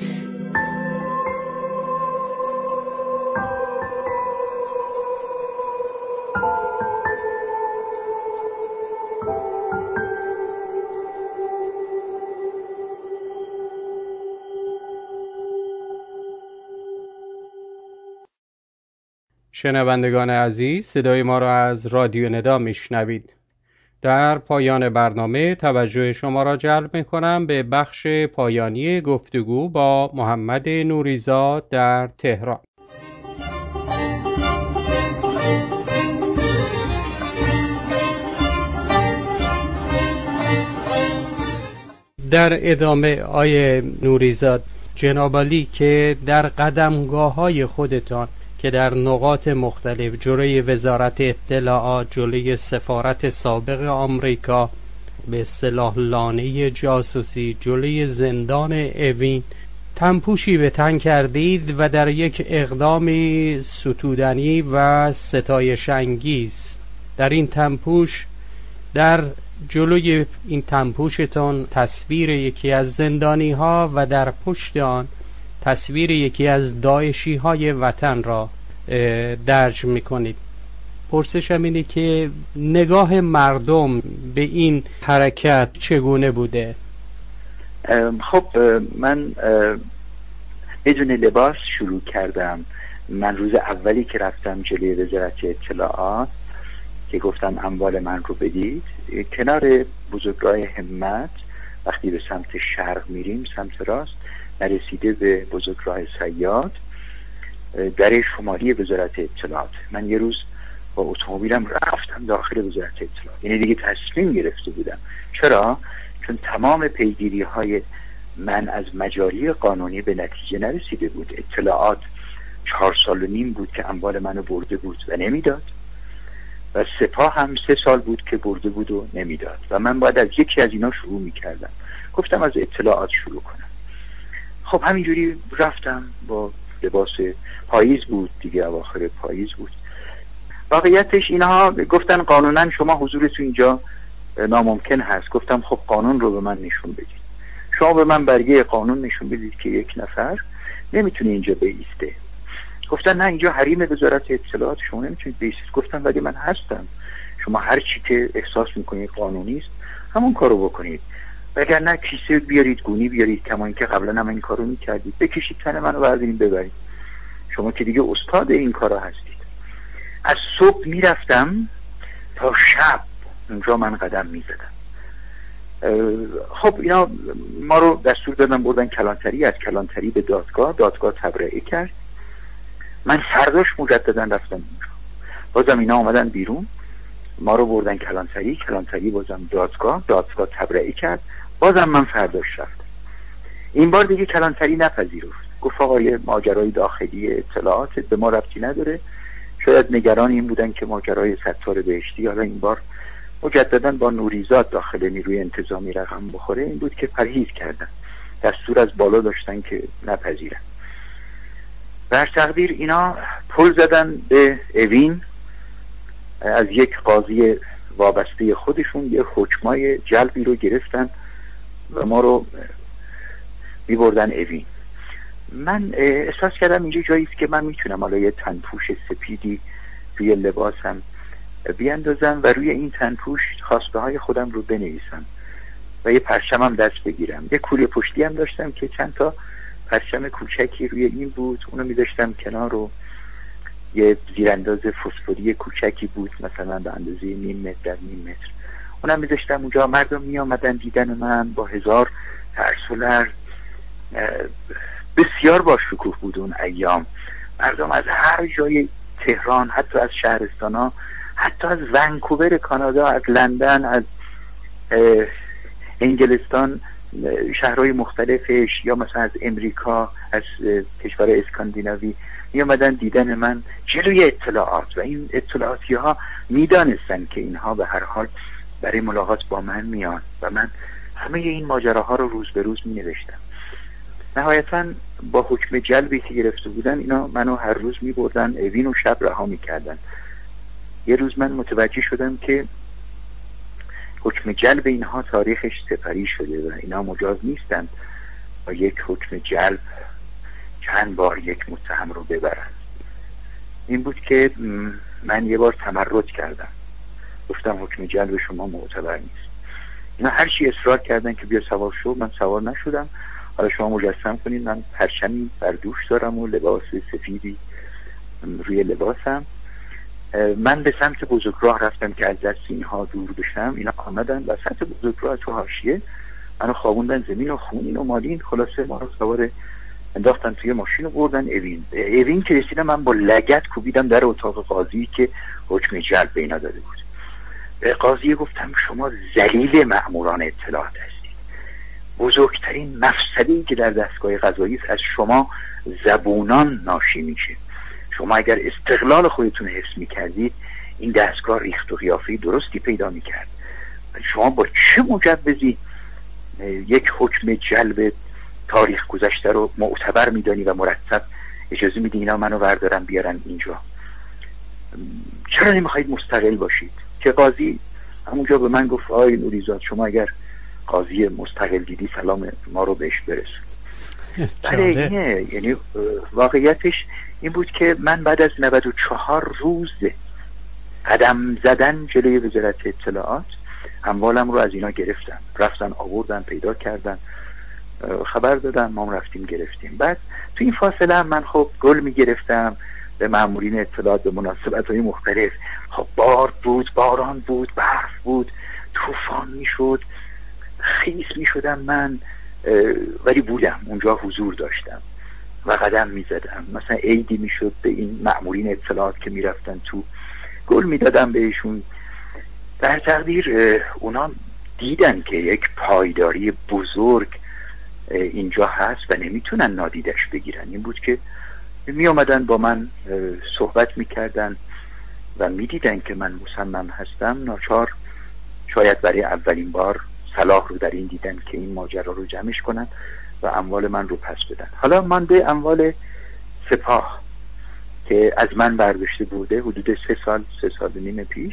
شنوندگان عزیز، صدای ما را از رادیو ندا میشنوید. در پایان برنامه توجه شما را جلب میکنم به بخش پایانی گفتگو با محمد نوریزاد در تهران. در ادامه آیه نوریزاد، جناب عالی که در قدمگاه های خودتان که در نقاط مختلف جلوی وزارت اطلاعات، جلوی سفارت سابق آمریکا، به اصطلاح لانه جاسوسی، جلوی زندان اوین تنپوشی به تن کردید و در یک اقدامی ستودنی و ستایش انگیز در این تنپوش، در جلوی این تنپوشتان تصویر یکی از زندانی ها و در پشت آن تصویر یکی از داعشی های وطن را درج میکنید. پرسشم اینه که نگاه مردم به این حرکت چگونه بوده؟ خب من بدون لباس شروع کردم. من روز اولی که رفتم جلوی وزارت اطلاعات که گفتم اموال من رو بدید، کنار بزرگراه همت وقتی به سمت شرق میریم، سمت راست نرسیده به بزرگراه صیاد، در شمالی وزارت اطلاعات، من یه روز با اتومبیلم رفتم داخل وزارت اطلاعات. یعنی دیگه تصمیم گرفته بودم. چرا؟ چون تمام پیگیری های من از مجاری قانونی به نتیجه نرسیده بود. اطلاعات چهار سال و نیم بود که اموال منو برده بود و نمیداد، و سپاه هم سه سال بود که برده بود و نمیداد، و من باید از یکی از اینا شروع میکردم. گفتم از اطلاعات شروع کنم. خب همینجوری رفتم، با لباس پاییز بود دیگه، اواخر پاییز بود. واقعیتش اینها گفتن قانونا شما حضورتون اینجا ناممکن هست. گفتم خب قانون رو به من نشون بدید. شما به من برگه قانون نشون بدید که یک نفر نمیتونه اینجا بیسته. گفتن نه، اینجا حریم وزارت اطلاعات، شما نمیتونید بیستید. گفتم ولی من هستم. شما هر چی که احساس میکنید قانونی است همون کارو بکنید، وگر نه کیسه بیارید، گونی بیارید، کما اینکه قبلا هم این کارو میکردید، بکشید تن منو بردارید ببرید. شما که دیگه استاد این کارا هستید. از صبح میرفتم تا شب اونجا من قدم میزدم. خب اینا ما رو دستور دادن بردن کلانتری، از کلانتری به دادگاه، دادگاه تبرئه کرد. من فرداش مجددا رفتم اونجا، بازم اینا آمدن بیرون، ما رو بردن کلانتری، کلانتری بازم دادگاه، دادگاه تبرئه کرد، بازم من فرداش رفتم. این بار دیگه کلانتری نپذیرفت، گفت آقای ماجرای داخلی اطلاعات به ما ربطی نداره. شاید نگران این بودن که ماجرای ستار بهشتی حالا این بار مجددا با نوریزاد داخل نیروی انتظامی رقم بخوره، این بود که پرهیز کردن، دستور از بالا داشتن که نپذیرن. بر تقدیر اینا پل زدن به اوین، از یک قاضی وابسته خودشون یه حکمای جلبی رو گرفتن و ما رو می بردن اوین. من احساس کردم اینجا جاییست که من میتونم حالا یه تنپوش سپیدی روی لباسم بیاندازم و روی این تنپوش خواسته های خودم رو بنویسم و یه پرچمم دست بگیرم. یه کوله پشتی هم داشتم که چند تا پرچم کوچکی روی این بود، اونو می‌ذاشتم کنار، رو یه زیرانداز فسفوری کوچکی بود مثلا به اندازه نیم متر در نیم متر، اونم می‌ذاشتم اونجا. مردم می‌آمدن دیدن من با هزار ترس و لرز. بسیار با شکوه بود اون ایام. مردم از هر جای تهران، حتی از شهرستان‌ها، حتی از ونکوور کانادا، از لندن، از انگلستان، شهرهای مختلفش، یا مثلا از امریکا، از کشور اسکاندیناوی می آمدن دیدن من جلوی اطلاعات، و این اطلاعاتی ها می دانستن که اینها به هر حال برای ملاقات با من میان و من همه این ماجراها رو روز به روز می نوشتم. نهایتا با حکم جلبی که گرفته بودن اینا منو هر روز می بردن اوین و شب رها می کردن. یه روز من متوجه شدم که حکم جلب اینها تاریخش سپری شده و اینا مجاز نیستن با یک حکم جلب چند بار یک متهم رو ببرن. این بود که من یه بار تمرد کردم، گفتم حکم جلب شما معتبر نیست. اینا هر چی اصرار کردن که بیا سوار شو، من سوار نشدم. حالا شما مجسم کنید من پرچمی بر دوش دارم و لباس سفیدی روی لباسم. من به سمت بزرگراه رفتم که از دست اینها دور بشم. اینا آمدن وسط بزرگراه تو حاشیه منو خوابوندن زمین و خونین و مالین. خلاصه ما رو سوار انداختن توی ماشین و بردن اوین. اوین که رسیدم من با لگد کوبیدم در اتاق قاضی که حکم جلب به اینا داده بود. به قاضی گفتم شما ذلیل مأموران اطلاعات هستید. بزرگترین مفسدی که در دستگاه قضایی است از شما زبونان ناشی میشه. شما اگر استقلال خودتون حفظ میکردید این دستگاه ریخت و قیافه درستی پیدا میکرد. شما با چه مجوزی یک حکم جلب تاریخ گذشته رو معتبر میدانی و مرتب اجازه میدی اینا منو بردارن بیارن اینجا؟ چرا نمیخواید مستقل باشید؟ که قاضی همونجا به من گفت آی نوریزاد شما اگر قاضی مستقل دیدی سلام ما رو بهش برسون. بله اینه، یعنی واقعیتش این بود که من بعد از نود و چهار روز قدم زدن جلوی وزارت اطلاعات اموالم رو از اینا گرفتم. رفتن آوردن پیدا کردن خبر دادن ما رفتیم گرفتیم. بعد تو این فاصله هم من خب گل می گرفتم به مامورین اطلاعات به مناسبت های مختلف. خب بارد بود، باران بود، برف بود، طوفان می شد، خیس می شدم من، ولی بودم اونجا، حضور داشتم و قدم می زدم. مثلا عیدی می شد به این مامورین اطلاعات که می رفتن تو گل می دادم بهشون. در تقدیر اونا دیدن که یک پایداری بزرگ اینجا هست و نمیتونن نادیدش بگیرن. این بود که می آمدن با من صحبت میکردن و میدیدن که من مصمم هستم. ناچار شاید برای اولین بار صلاح رو در این دیدن که این ماجرا رو جمعش کنن و اموال من رو پس بدن. حالا مانده اموال سپاه که از من برداشته بوده حدود سه سال سه سال و نیم پیش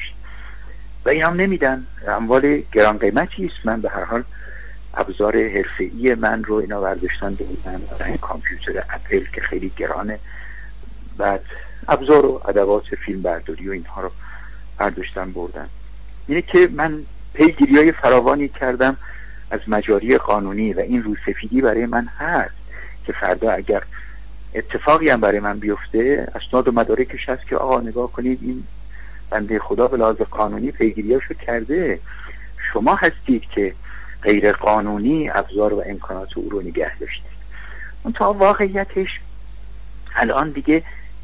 و این هم نمیدن. اموال گران قیمتی است. من به هر حال ابزار حرفه‌ای من رو اینا برداشتن بودن، این کامپیوتر اپل که خیلی گرانه، بعد ابزار و ادوات فیلم برداری و اینها رو برداشتن بردن. اینه که من پیگیری‌های فراوانی کردم از مجاری قانونی و این روسفیدی برای من هست که فردا اگر اتفاقی هم برای من بیفته اسناد و مدارکش هست که آقا نگاه کنید این بنده خدا به لحاظ قانونی پیگیریاشو کرده، شما هستید که غیر قانونی ابزار و امکانات او رو نگه داشتید. اون تا واقعیتش الان دیگه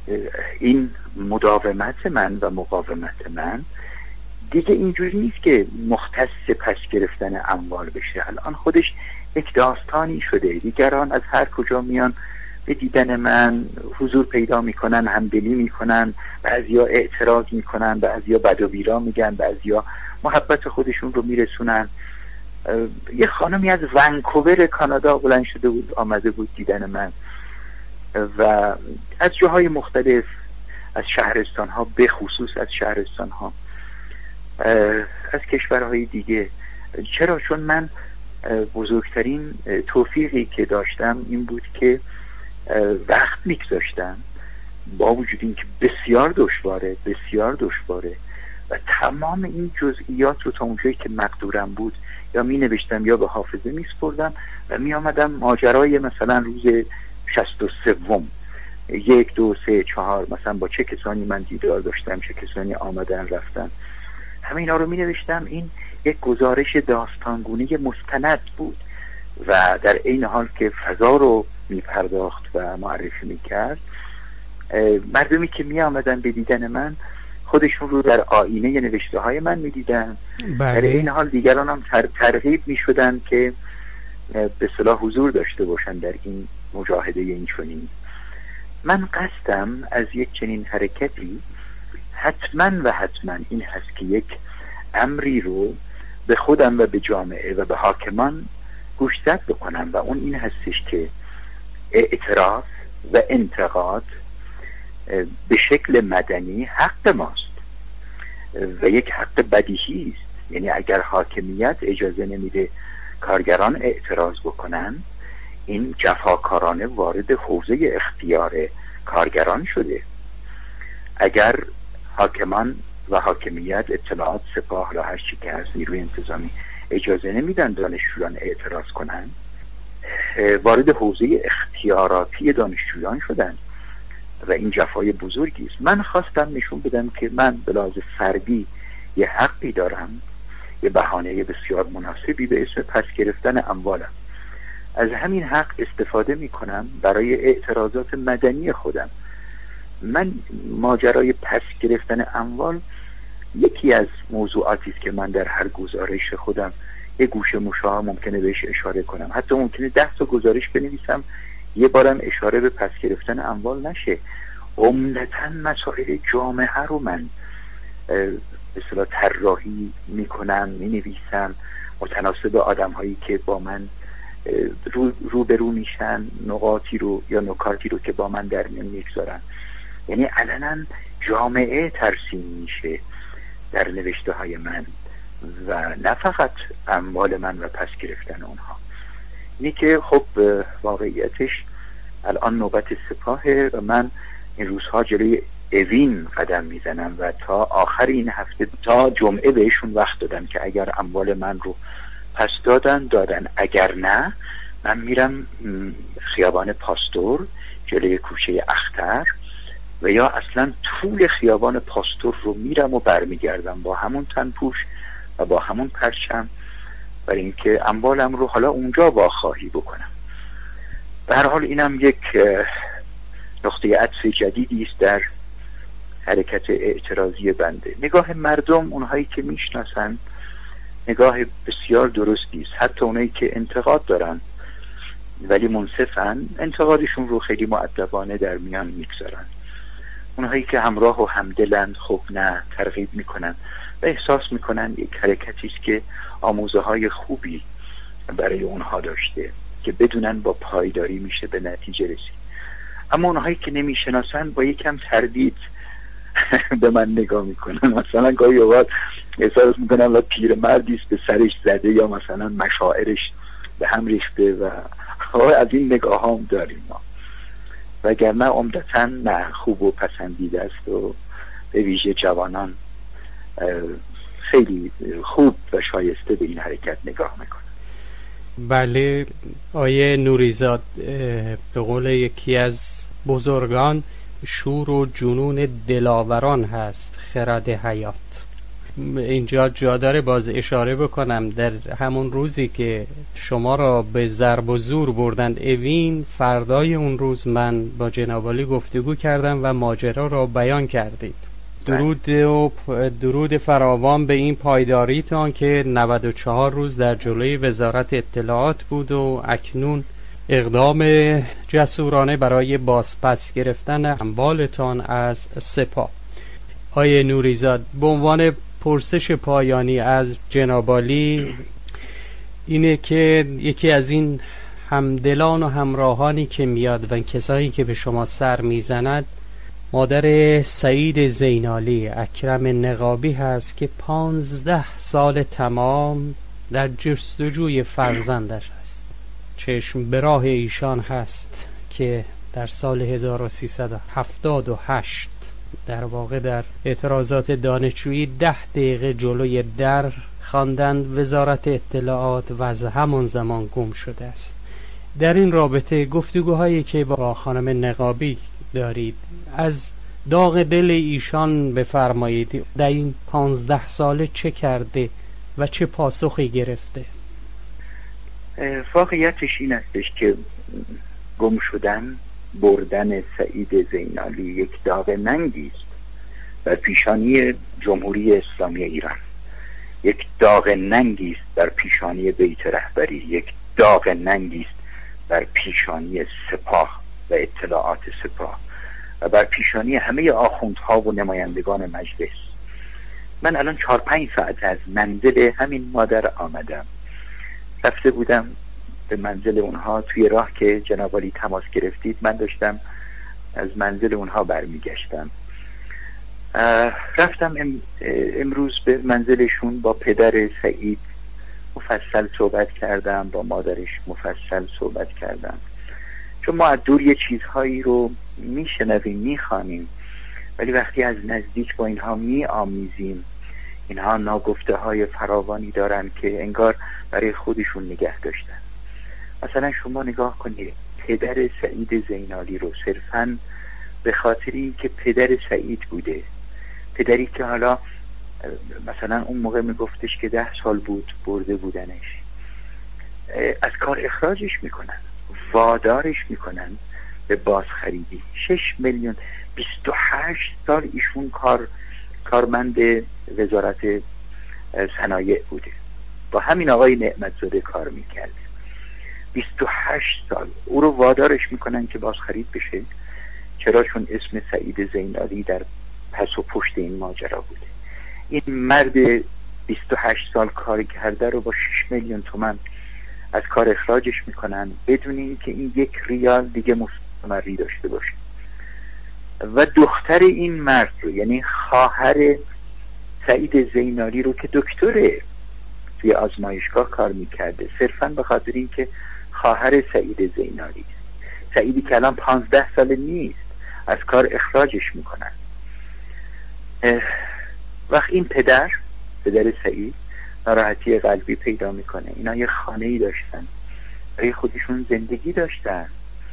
این مداومت من و مقاومت من دیگه اینجوری نیست که مختص پس گرفتن اموال بشه. الان خودش یک داستانی شده. دیگران از هر کجا میان به دیدن من حضور پیدا میکنن، همدلی میکنن، بعضیا اعتراض میکنن، بعضیا بد و بیرا میگن، بعضیا محبت خودشون رو میرسونن. یه خانمی از ونکوور کانادا بلند شده بود آمده بود دیدن من و از جاهای مختلف از شهرستان ها، به خصوص از شهرستان ها از کشورهای دیگه. چرا؟ چون من بزرگترین توفیقی که داشتم این بود که وقت میگذاشتم با وجود این که بسیار دشواره بسیار دشواره و تمام این جزئیات رو تا اونجایی که مقدورم بود یا می نوشتم یا به حافظه می سپردم و می آمدم ماجرای مثلا روز شصت و سوم یک دو سه چهار مثلا با چه کسانی من دیدار داشتم، چه کسانی آمدن رفتن، همه اینا رو می نوشتم. این یک گزارش داستانگونی مستند بود و در این حال که فضا رو می پرداخت و معرفی می کرد. مردمی که می آمدن به دیدن من خودشون رو در آینه نوشته های من می دیدن. بله. در این حال دیگران هم تر ترغیب می شدن که به صلاح حضور داشته باشن در این مجاهده این چنین. من قصدم از یک چنین حرکتی حتما و حتما این هست که یک امری رو به خودم و به جامعه و به حاکمان گوشزد بکنم و اون این هستش که اعتراض و انتقاد به شکل مدنی حق ماست و یک حق بدیهی است. یعنی اگر حاکمیت اجازه نمیده کارگران اعتراض بکنن، این جفاکارانه وارد حوزه اختیار کارگران شده. اگر حاکمان و حاکمیت، اطلاعات، سپاه یا هر چی که هست، نیروی انتظامی اجازه نمیدن دانشجویان اعتراض کنن، وارد حوزه اختیاراتی دانشجویان شدن و این جفای بزرگی است. من خواستم نشون بدم که من به لحاظ فردی یه حقی دارم، یه بهانه بسیار مناسبی به اسم پس گرفتن اموالم. از همین حق استفاده می کنم برای اعتراضات مدنی خودم. من ماجرای پس گرفتن اموال یکی از موضوعاتی است که من در هر گزارش خودم یه گوشه موشا ممکنه بهش اشاره کنم. حتی ممکنه ده تا گزارش بنویسم یه بارم اشاره به پس گرفتن اموال نشه. عمدتاً مسائل جامعه رو من به اصطلاح طراحی میکنم، مینویسم متناسب آدم هایی که با من رو, رو به رو میشن، نقاطی رو یا نکاتی رو که با من در میان میگذارن. یعنی علنا جامعه ترسیم میشه در نوشته های من و نه فقط اموال من و پس گرفتن اونها. اینی که خب واقعیتش الان نوبت سپاهه و من این روزها جلوی اوین قدم میزنم و تا آخر این هفته، تا جمعه بهشون وقت دادم که اگر اموال من رو پس دادن دادن، اگر نه من میرم خیابان پاستور جلوی کوچه اختر و یا اصلا طول خیابان پاستور رو میرم و برمیگردم با همون تنپوش و با همون پرچم، برای اینکه اموالم رو حالا اونجا واخواهی بکنم. به هر حال اینم یک نقطه عطف جدیدی است در حرکت اعتراضی بنده. نگاه مردم، اونهایی که میشناسن، نگاه بسیار درستی است. حتی اونایی که انتقاد دارن ولی منصفن، انتقادشون رو خیلی مؤدبانه در میان میگذارن. اونهایی که همراه و همدلند، خب نه، ترغیب میکنن و احساس میکنن یک حرکتی است که آموزه های خوبی برای اونها داشته که بدونن با پایداری میشه به نتیجه رسید. اما اونهایی که نمیشناسن با یکم تردید به من نگاه میکنن. مثلا گاهی اوقات احساس میکنن و پیرمردی است به سرش زده یا مثلا مشاعرش به هم ریخته و از این نگاه هم داریم ما. وگرنه عمدتاً نه، خوب و پسندیده است و به ویژه جوانان خیلی خوب و شایسته به این حرکت نگاه میکنن. بله آیه نوریزاد، به قول یکی از بزرگان، شور و جنون دلاوران هست خرد حیات. اینجا جا داره باز اشاره بکنم در همون روزی که شما را به ضرب و زور بردند اوین، فردای اون روز من با جناب عالی گفتگو کردم و ماجرا را بیان کردید. درود و درود فراوان به این پایداریتان که نود و چهار روز در جلوی وزارت اطلاعات بود و اکنون اقدام جسورانه برای بازپس گرفتن اموالتان از سپاه. آیه نوریزاد، به عنوان پرسش پایانی از جناب عالی اینه که یکی از این همدلان و همراهانی که میاد و کسایی که به شما سر میزند مادر سعید زینالی، اکرم نقابی هست که پانزده سال تمام در جستجوی فرزندش است. چشم به راه ایشان هست که در سال هزار و سیصد و هفتاد و هشت در واقع در اعتراضات دانشجویی ده دقیقه جلوی در خواندند وزارت اطلاعات و از همان زمان گم شده است. در این رابطه گفتگوهایی که با خانم نقابی دارید، از داغ دل ایشان بفرمایید در این پانزده ساله چه کرده و چه پاسخی گرفته؟ واقعیتش این استش که گم شدن، بردن سعید زینالی یک داغ ننگی است بر پیشانی جمهوری اسلامی ایران، یک داغ ننگی است بر پیشانی بیت رهبری، یک داغ ننگی است بر پیشانی سپاه و اطلاعات سپاه و بر پیشانی همه آخوندها و نمایندگان مجلس. من الان چهار پنج ساعت از منزل همین مادر آمدم، رفته بودم به منزل اونها. توی راه که جناب عالی تماس گرفتید من داشتم از منزل اونها برمیگشتم. رفتم امروز به منزلشون، با پدر سعید مفصل صحبت کردم، با مادرش مفصل صحبت کردم، چون ما از دور یه چیزهایی رو میشنویم میخوانیم، ولی وقتی از نزدیک با اینها میآمیزیم، اینها ناگفته های فراوانی دارن که انگار برای خودشون نگه داشتن. مثلا شما نگاه کنید پدر سعید زینالی رو صرفاً به خاطری که پدر سعید بوده، پدری که حالا مثلا اون موقع میگفتش که ده سال بود برده بودنش، از کار اخراجش میکنن، وادارش میکنن به بازخریدی. شش میلیون، بیست و هشت سال ایشون کار کارمند وزارت صنایع بوده، با همین آقای نعمتزاده کار میکرده. بیست و هشت سال او رو وادارش میکنن که بازخرید بشه. چرا؟ چون اسم سعید زینالی در پس و پشت این ماجرا بوده. این مرد بیست و هشت سال کار کرده رو با شش میلیون تومان از کار اخراجش میکنن بدون اینکه این یک ریال دیگه مستمری داشته باشه. و دختر این مرد رو، یعنی خواهر سعید زینالی رو که دکتره توی آزمایشگاه کار میکرده، صرفاً به خاطر اینکه خواهر سعید زینالی، سعیدی که الان پانزده ساله نیست، از کار اخراجش میکنن. وقت این پدر پدر سعید ناراحتی قلبی پیدا میکنه. اینا یه خانه‌ای داشتن، برای خودشون زندگی داشتن.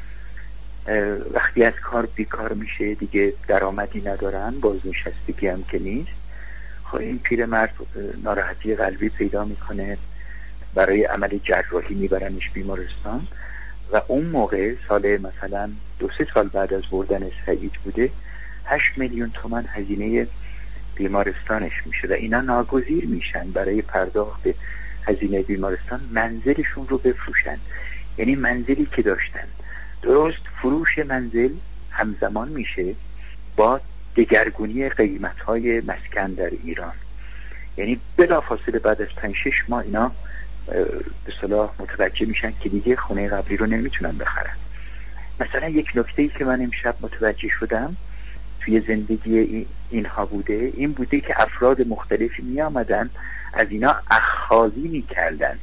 وقتی از کار بیکار میشه دیگه درآمدی ندارن، بازنشستگی هم که نیست. خب این پیرمرد ناراحتی قلبی پیدا میکنه، برای عمل جراحی میبرنش بیمارستان. و اون موقع سال مثلا دو سه سال بعد از بردن سعید بوده، هشت میلیون تومان هزینه بیمارستانش میشه و اینا ناگزیر میشن برای پرداخت هزینه بیمارستان منزلشون رو بفروشن. یعنی منزلی که داشتن، درست فروش منزل همزمان میشه با دگرگونی قیمت‌های مسکن در ایران. یعنی بلافاصله بعد از پنج شش ماه اینا به صلاح متوجه میشن که دیگه خونه قبلی رو نمیتونن بخرن. مثلا یک نکته‌ای که من امشب متوجه شدم توی زندگی اینها بوده، این بوده که افراد مختلفی می آمدن از اینا اخاذی می کردن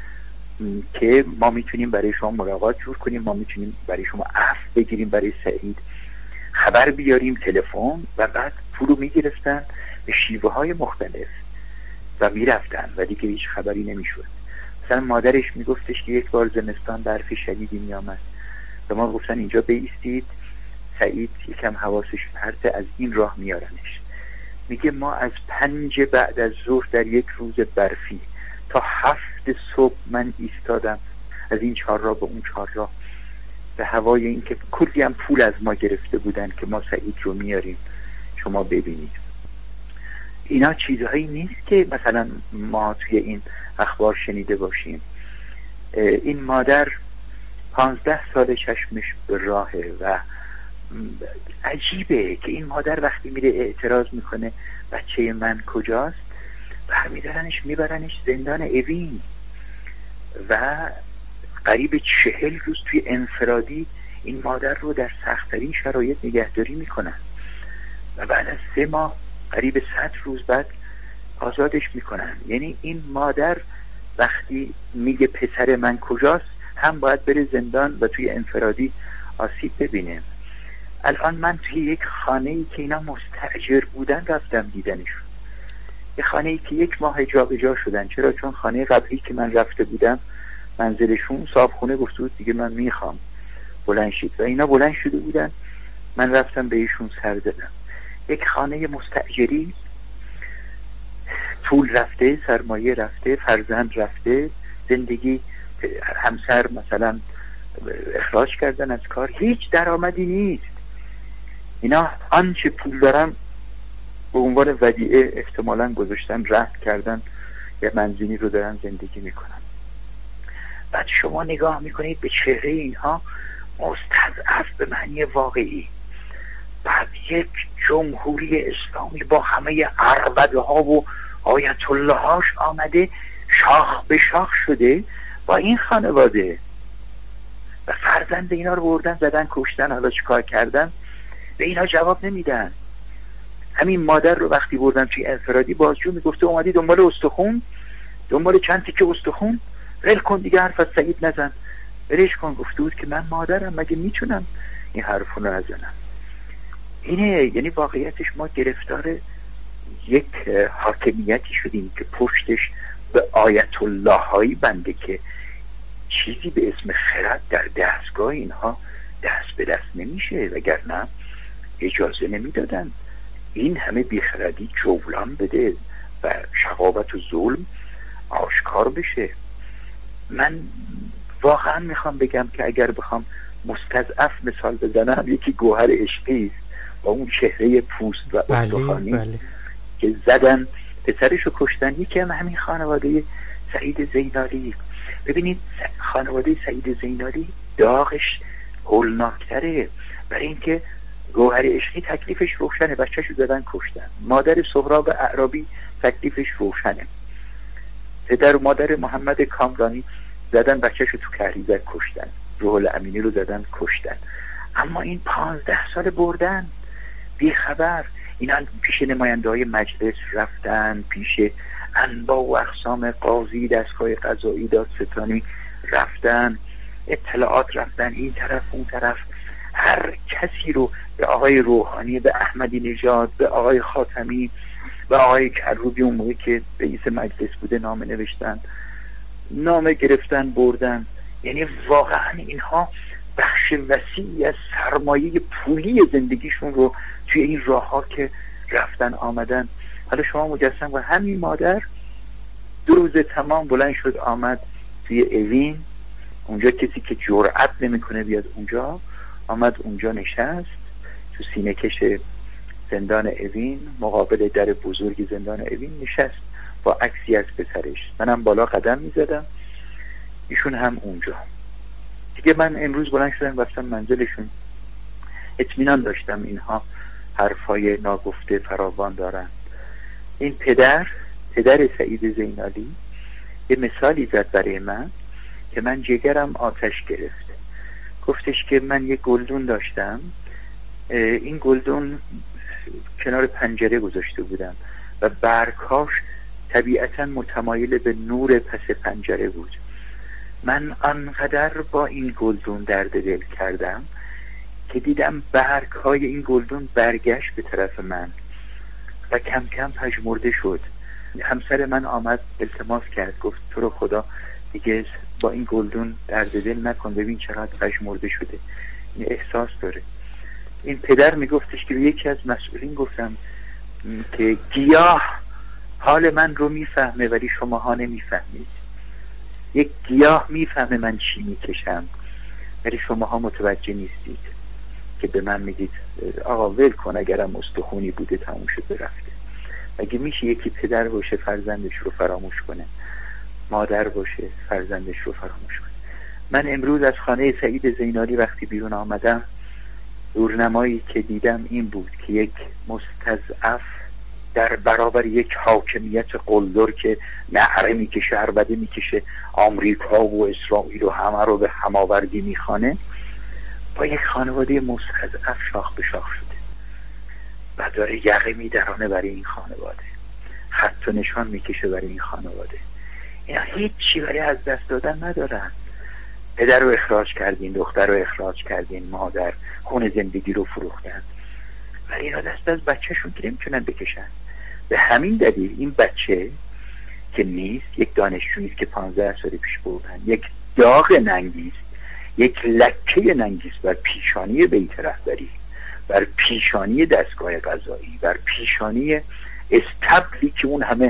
که ما میتونیم برای شما ملاقات جور کنیم، ما میتونیم برای شما عفو بگیریم برای سعید، خبر بیاریم تلفن، و بعد پولو می گرفتن به شیوه های مختلف و می رفتن و دیگه هیچ خبری نمی شد. مثلا مادرش می گفتش که یک بار زمستان برف شدیدی می آمد و ما گفتن اینجا بایستید، سعید یکم حواسش پرته، از این راه میارنش. میگه ما از پنج بعد از ظهر در یک روز برفی تا هفت صبح من ایستادم از این چهار راه به اون چهار راه، به هوای این که کلی هم پول از ما گرفته بودن که ما سعید رو میاریم شما ببینید. اینا چیزهایی نیست که مثلا ما توی این اخبار شنیده باشیم. این مادر پانزده سال چشمش به راهه و عجیبه که این مادر وقتی میره اعتراض میکنه بچه من کجاست، برمیدارنش میبرنش زندان اوین و قریب چهل روز توی انفرادی این مادر رو در سخت‌ترین شرایط نگهداری میکنن و بعد از سه ماه قریب صد روز بعد آزادش میکنن. یعنی این مادر وقتی میگه پسر من کجاست، هم باید بره زندان و توی انفرادی آسیب ببینه. الان من توی یک خانه‌ای که اینا مستاجر بودن رفتم دیدنشون، یک خانه‌ای که یک ماه جا به جا شدن. چرا؟ چون خانه قبلی که من رفته بودم منزلشون صاحب خونه گفته بود دیگه من میخوام بلند شید و اینا بلند شده بودن، من رفتم به ایشون سر دادم. یک خانه مستاجری، پول رفته، سرمایه رفته، فرزند رفته، زندگی، همسر مثلا اخراج کردن از کار، هیچ درآمدی نیست. اینا آنچه پول دارن به عنوان ودیعه احتمالاً گذاشتن، رهن کردن، یه منزلی رو دارن زندگی میکنن. بعد شما نگاه میکنید به چهره اینها، مستضعف به معنی واقعی. بعد یک جمهوری اسلامی با همه عربده ها و آیت الله هاش آمده شاخ به شاخ شده با این خانواده و فرزند اینا رو بردن زدن کشتن، حالا چیکار کردن به اینا جواب نمیدن. همین مادر رو وقتی بردن توی انفرادی بازجو میگفته اومدی دنبال استخون، دنبال چند تیکه استخون، ول کن دیگه حرف از سعید نزن، برش کن. گفته بود که من مادرم، مگه میتونم این حرفون رو نزنم؟ اینه، یعنی واقعیتش ما گرفتار یک حاکمیتی شدیم که پشتش به آیت الله هایی بنده که چیزی به اسم خرد در دستگاه اینها دست به دست نمیشه، وگرنه اجازه نمیدادن این همه بیخردی جولان بده و شقاوت و ظلم آشکار بشه. من واقعا میخوام بگم که اگر بخوام مستضعف مثال بزنم، یکی گوهر عشقی است با اون چهره پوست و استخوانی بله، بله. که زدن پسرشو کشتن. یکی هم همین خانواده سعید زینالی. ببینید خانواده سعید زینالی داغش هولناکتره، برای اینکه گوهر عشقی تکلیفش روشنه، بچه‌شو زدن کشتن. مادر سهراب اعرابی تکلیفش روشنه، پدر و مادر محمد کامرانی زدن بچه‌شو تو کهریزک کشتن، روح الامینی رو زدن کشتن. اما این پانزده سال بردن بی خبر. اینا پیش نماینده های مجلس رفتن، پیش انواع و اقسام قاضی، دستگاه قضایی، دادستانی رفتن، اطلاعات رفتن، این طرف اون طرف، هر کسی رو، به آقای روحانی، به احمدی نژاد، به آقای خاتمی، به آقای کروبی اون موقعی که رئیس مجلس بوده نامه نوشتن، نامه گرفتن بردن. یعنی واقعا اینها بخش وسیعی از سرمایه پولی زندگیشون رو توی این راه ها که رفتن آمدن. حالا شما مجسم و همین مادر دو روز تمام بلند شد آمد توی اوین، اونجا کسی که جرأت نمیکنه بیاد اونجا، آمد اونجا نشست تو سینه کش زندان اوین، مقابل در بزرگ زندان اوین نشست با عکسی از پسرش. منم بالا قدم میزدم، ایشون هم اونجا. دیگه من امروز بلند شدم رفتم منزلشون، اطمینان داشتم اینها حرفای ناگفته فراوان دارن. این پدر پدر سعید زینالی یه مثالی زد برای من که من جگرم آتش گرفت. گفتش که من یه گلدون داشتم، این گلدون کنار پنجره گذاشته بودم و برگ‌هاش طبیعتاً متمایل به نور پس پنجره بود. من انقدر با این گلدون درد دل کردم که دیدم برگ‌های این گلدون برگشت به طرف من و کم کم پژمرده شد. همسر من آمد التماس کرد، گفت تو رو خدا دیگه با این گلدون درد دل نکن، ببین چقدر پژمرده شده، این احساس داره. این پدر میگفتش که یکی از مسئولین گفتم که گیاه حال من رو میفهمه ولی شماها نمیفهمید. یک گیاه میفهمه من چی میکشم ولی شماها متوجه نیستید که به من میگید آقا ول کن، اگرم استخونی بوده تموم شده رفته. اگه میشه یکی پدر باشه فرزندش رو فراموش کنه، مادر باشه فرزندش رو فراموش کنه. من امروز از خانه سعید زینالی وقتی بیرون آمدم، دورنمایی که دیدم این بود که یک مستضعف در برابر یک حاکمیت قلدر که نعره میکشه، عربده میکشه، آمریکا و اسرائیل و همه رو به هماوردی میخوانه، با یک خانواده مستضعف شاخ به شاخ شده و داره یقه میدرانه برای این خانواده، خط و نشان میکشه برای این خانواده. اینا هیچ چی برای از دست دادن ندارن. پدر رو اخراج کردین، دختر رو اخراج کردین، مادر خون زندگی رو فروختن، ولی اینا دست از بچهشون که نمیتونن بکشن. به همین دلیل این بچه که نیست، یک دانشجویی که پانزده سال پیش بردن، یک داغ ننگیست، یک لکه ننگیست بر پیشانی بیت رهبری، بر پیشانی دستگاه قضایی، بر پیشانی استبلی که اون همه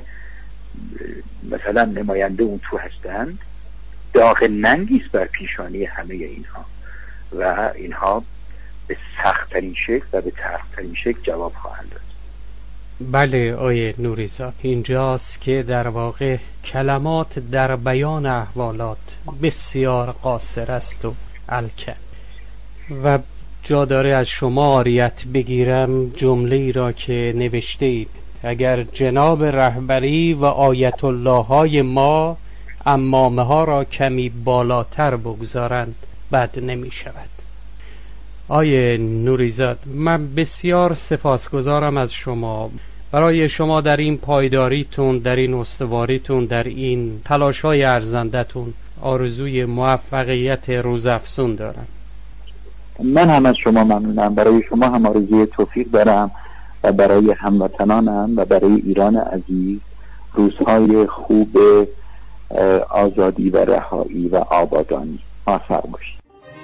مثلا نماینده اون تو هستند. داغ ننگیست بر پیشانی همه اینها و اینها به سخت‌ترین شکل و به تلخ‌ترین شکل جواب خواهند داد. بله آیه نوریزاد، اینجاست که در واقع کلمات در بیان احوالات بسیار قاصر است و الکن و جا داره از شما عاریت بگیرم جمله‌ای را که نوشته اید: اگر جناب رهبری و آیت الله های ما عمامه ها را کمی بالاتر بگذارند بد نمی شود. آیه نوریزاد، من بسیار سپاسگزارم از شما برای شما در این پایداریتون، در این استواریتون، در این تلاش‌های ارزندتون. آرزوی موفقیت روزافزون دارم. من هم از شما ممنونم. برای شما هم آرزوی توفیق دارم و برای هموطنانم و برای ایران عزیز روزهای خوب آزادی و رهایی و آبادانی. موفق باشید.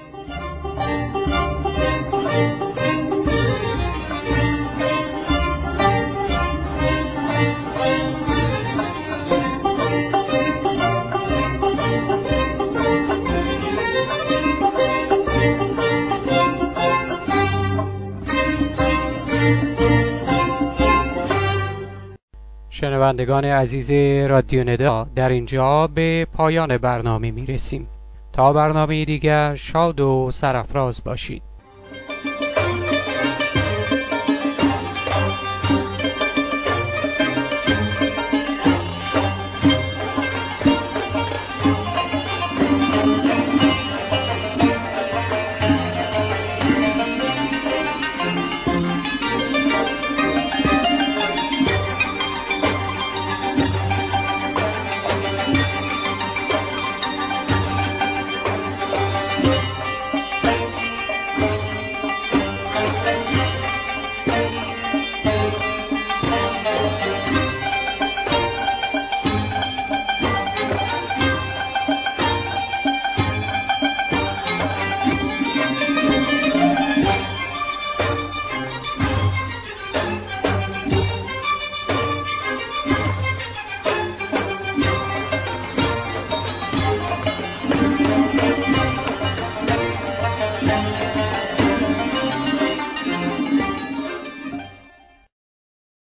شنوندگان عزیز رادیو ندا، در اینجا به پایان برنامه می رسیم. تا برنامه دیگر شاد و سرافراز باشید.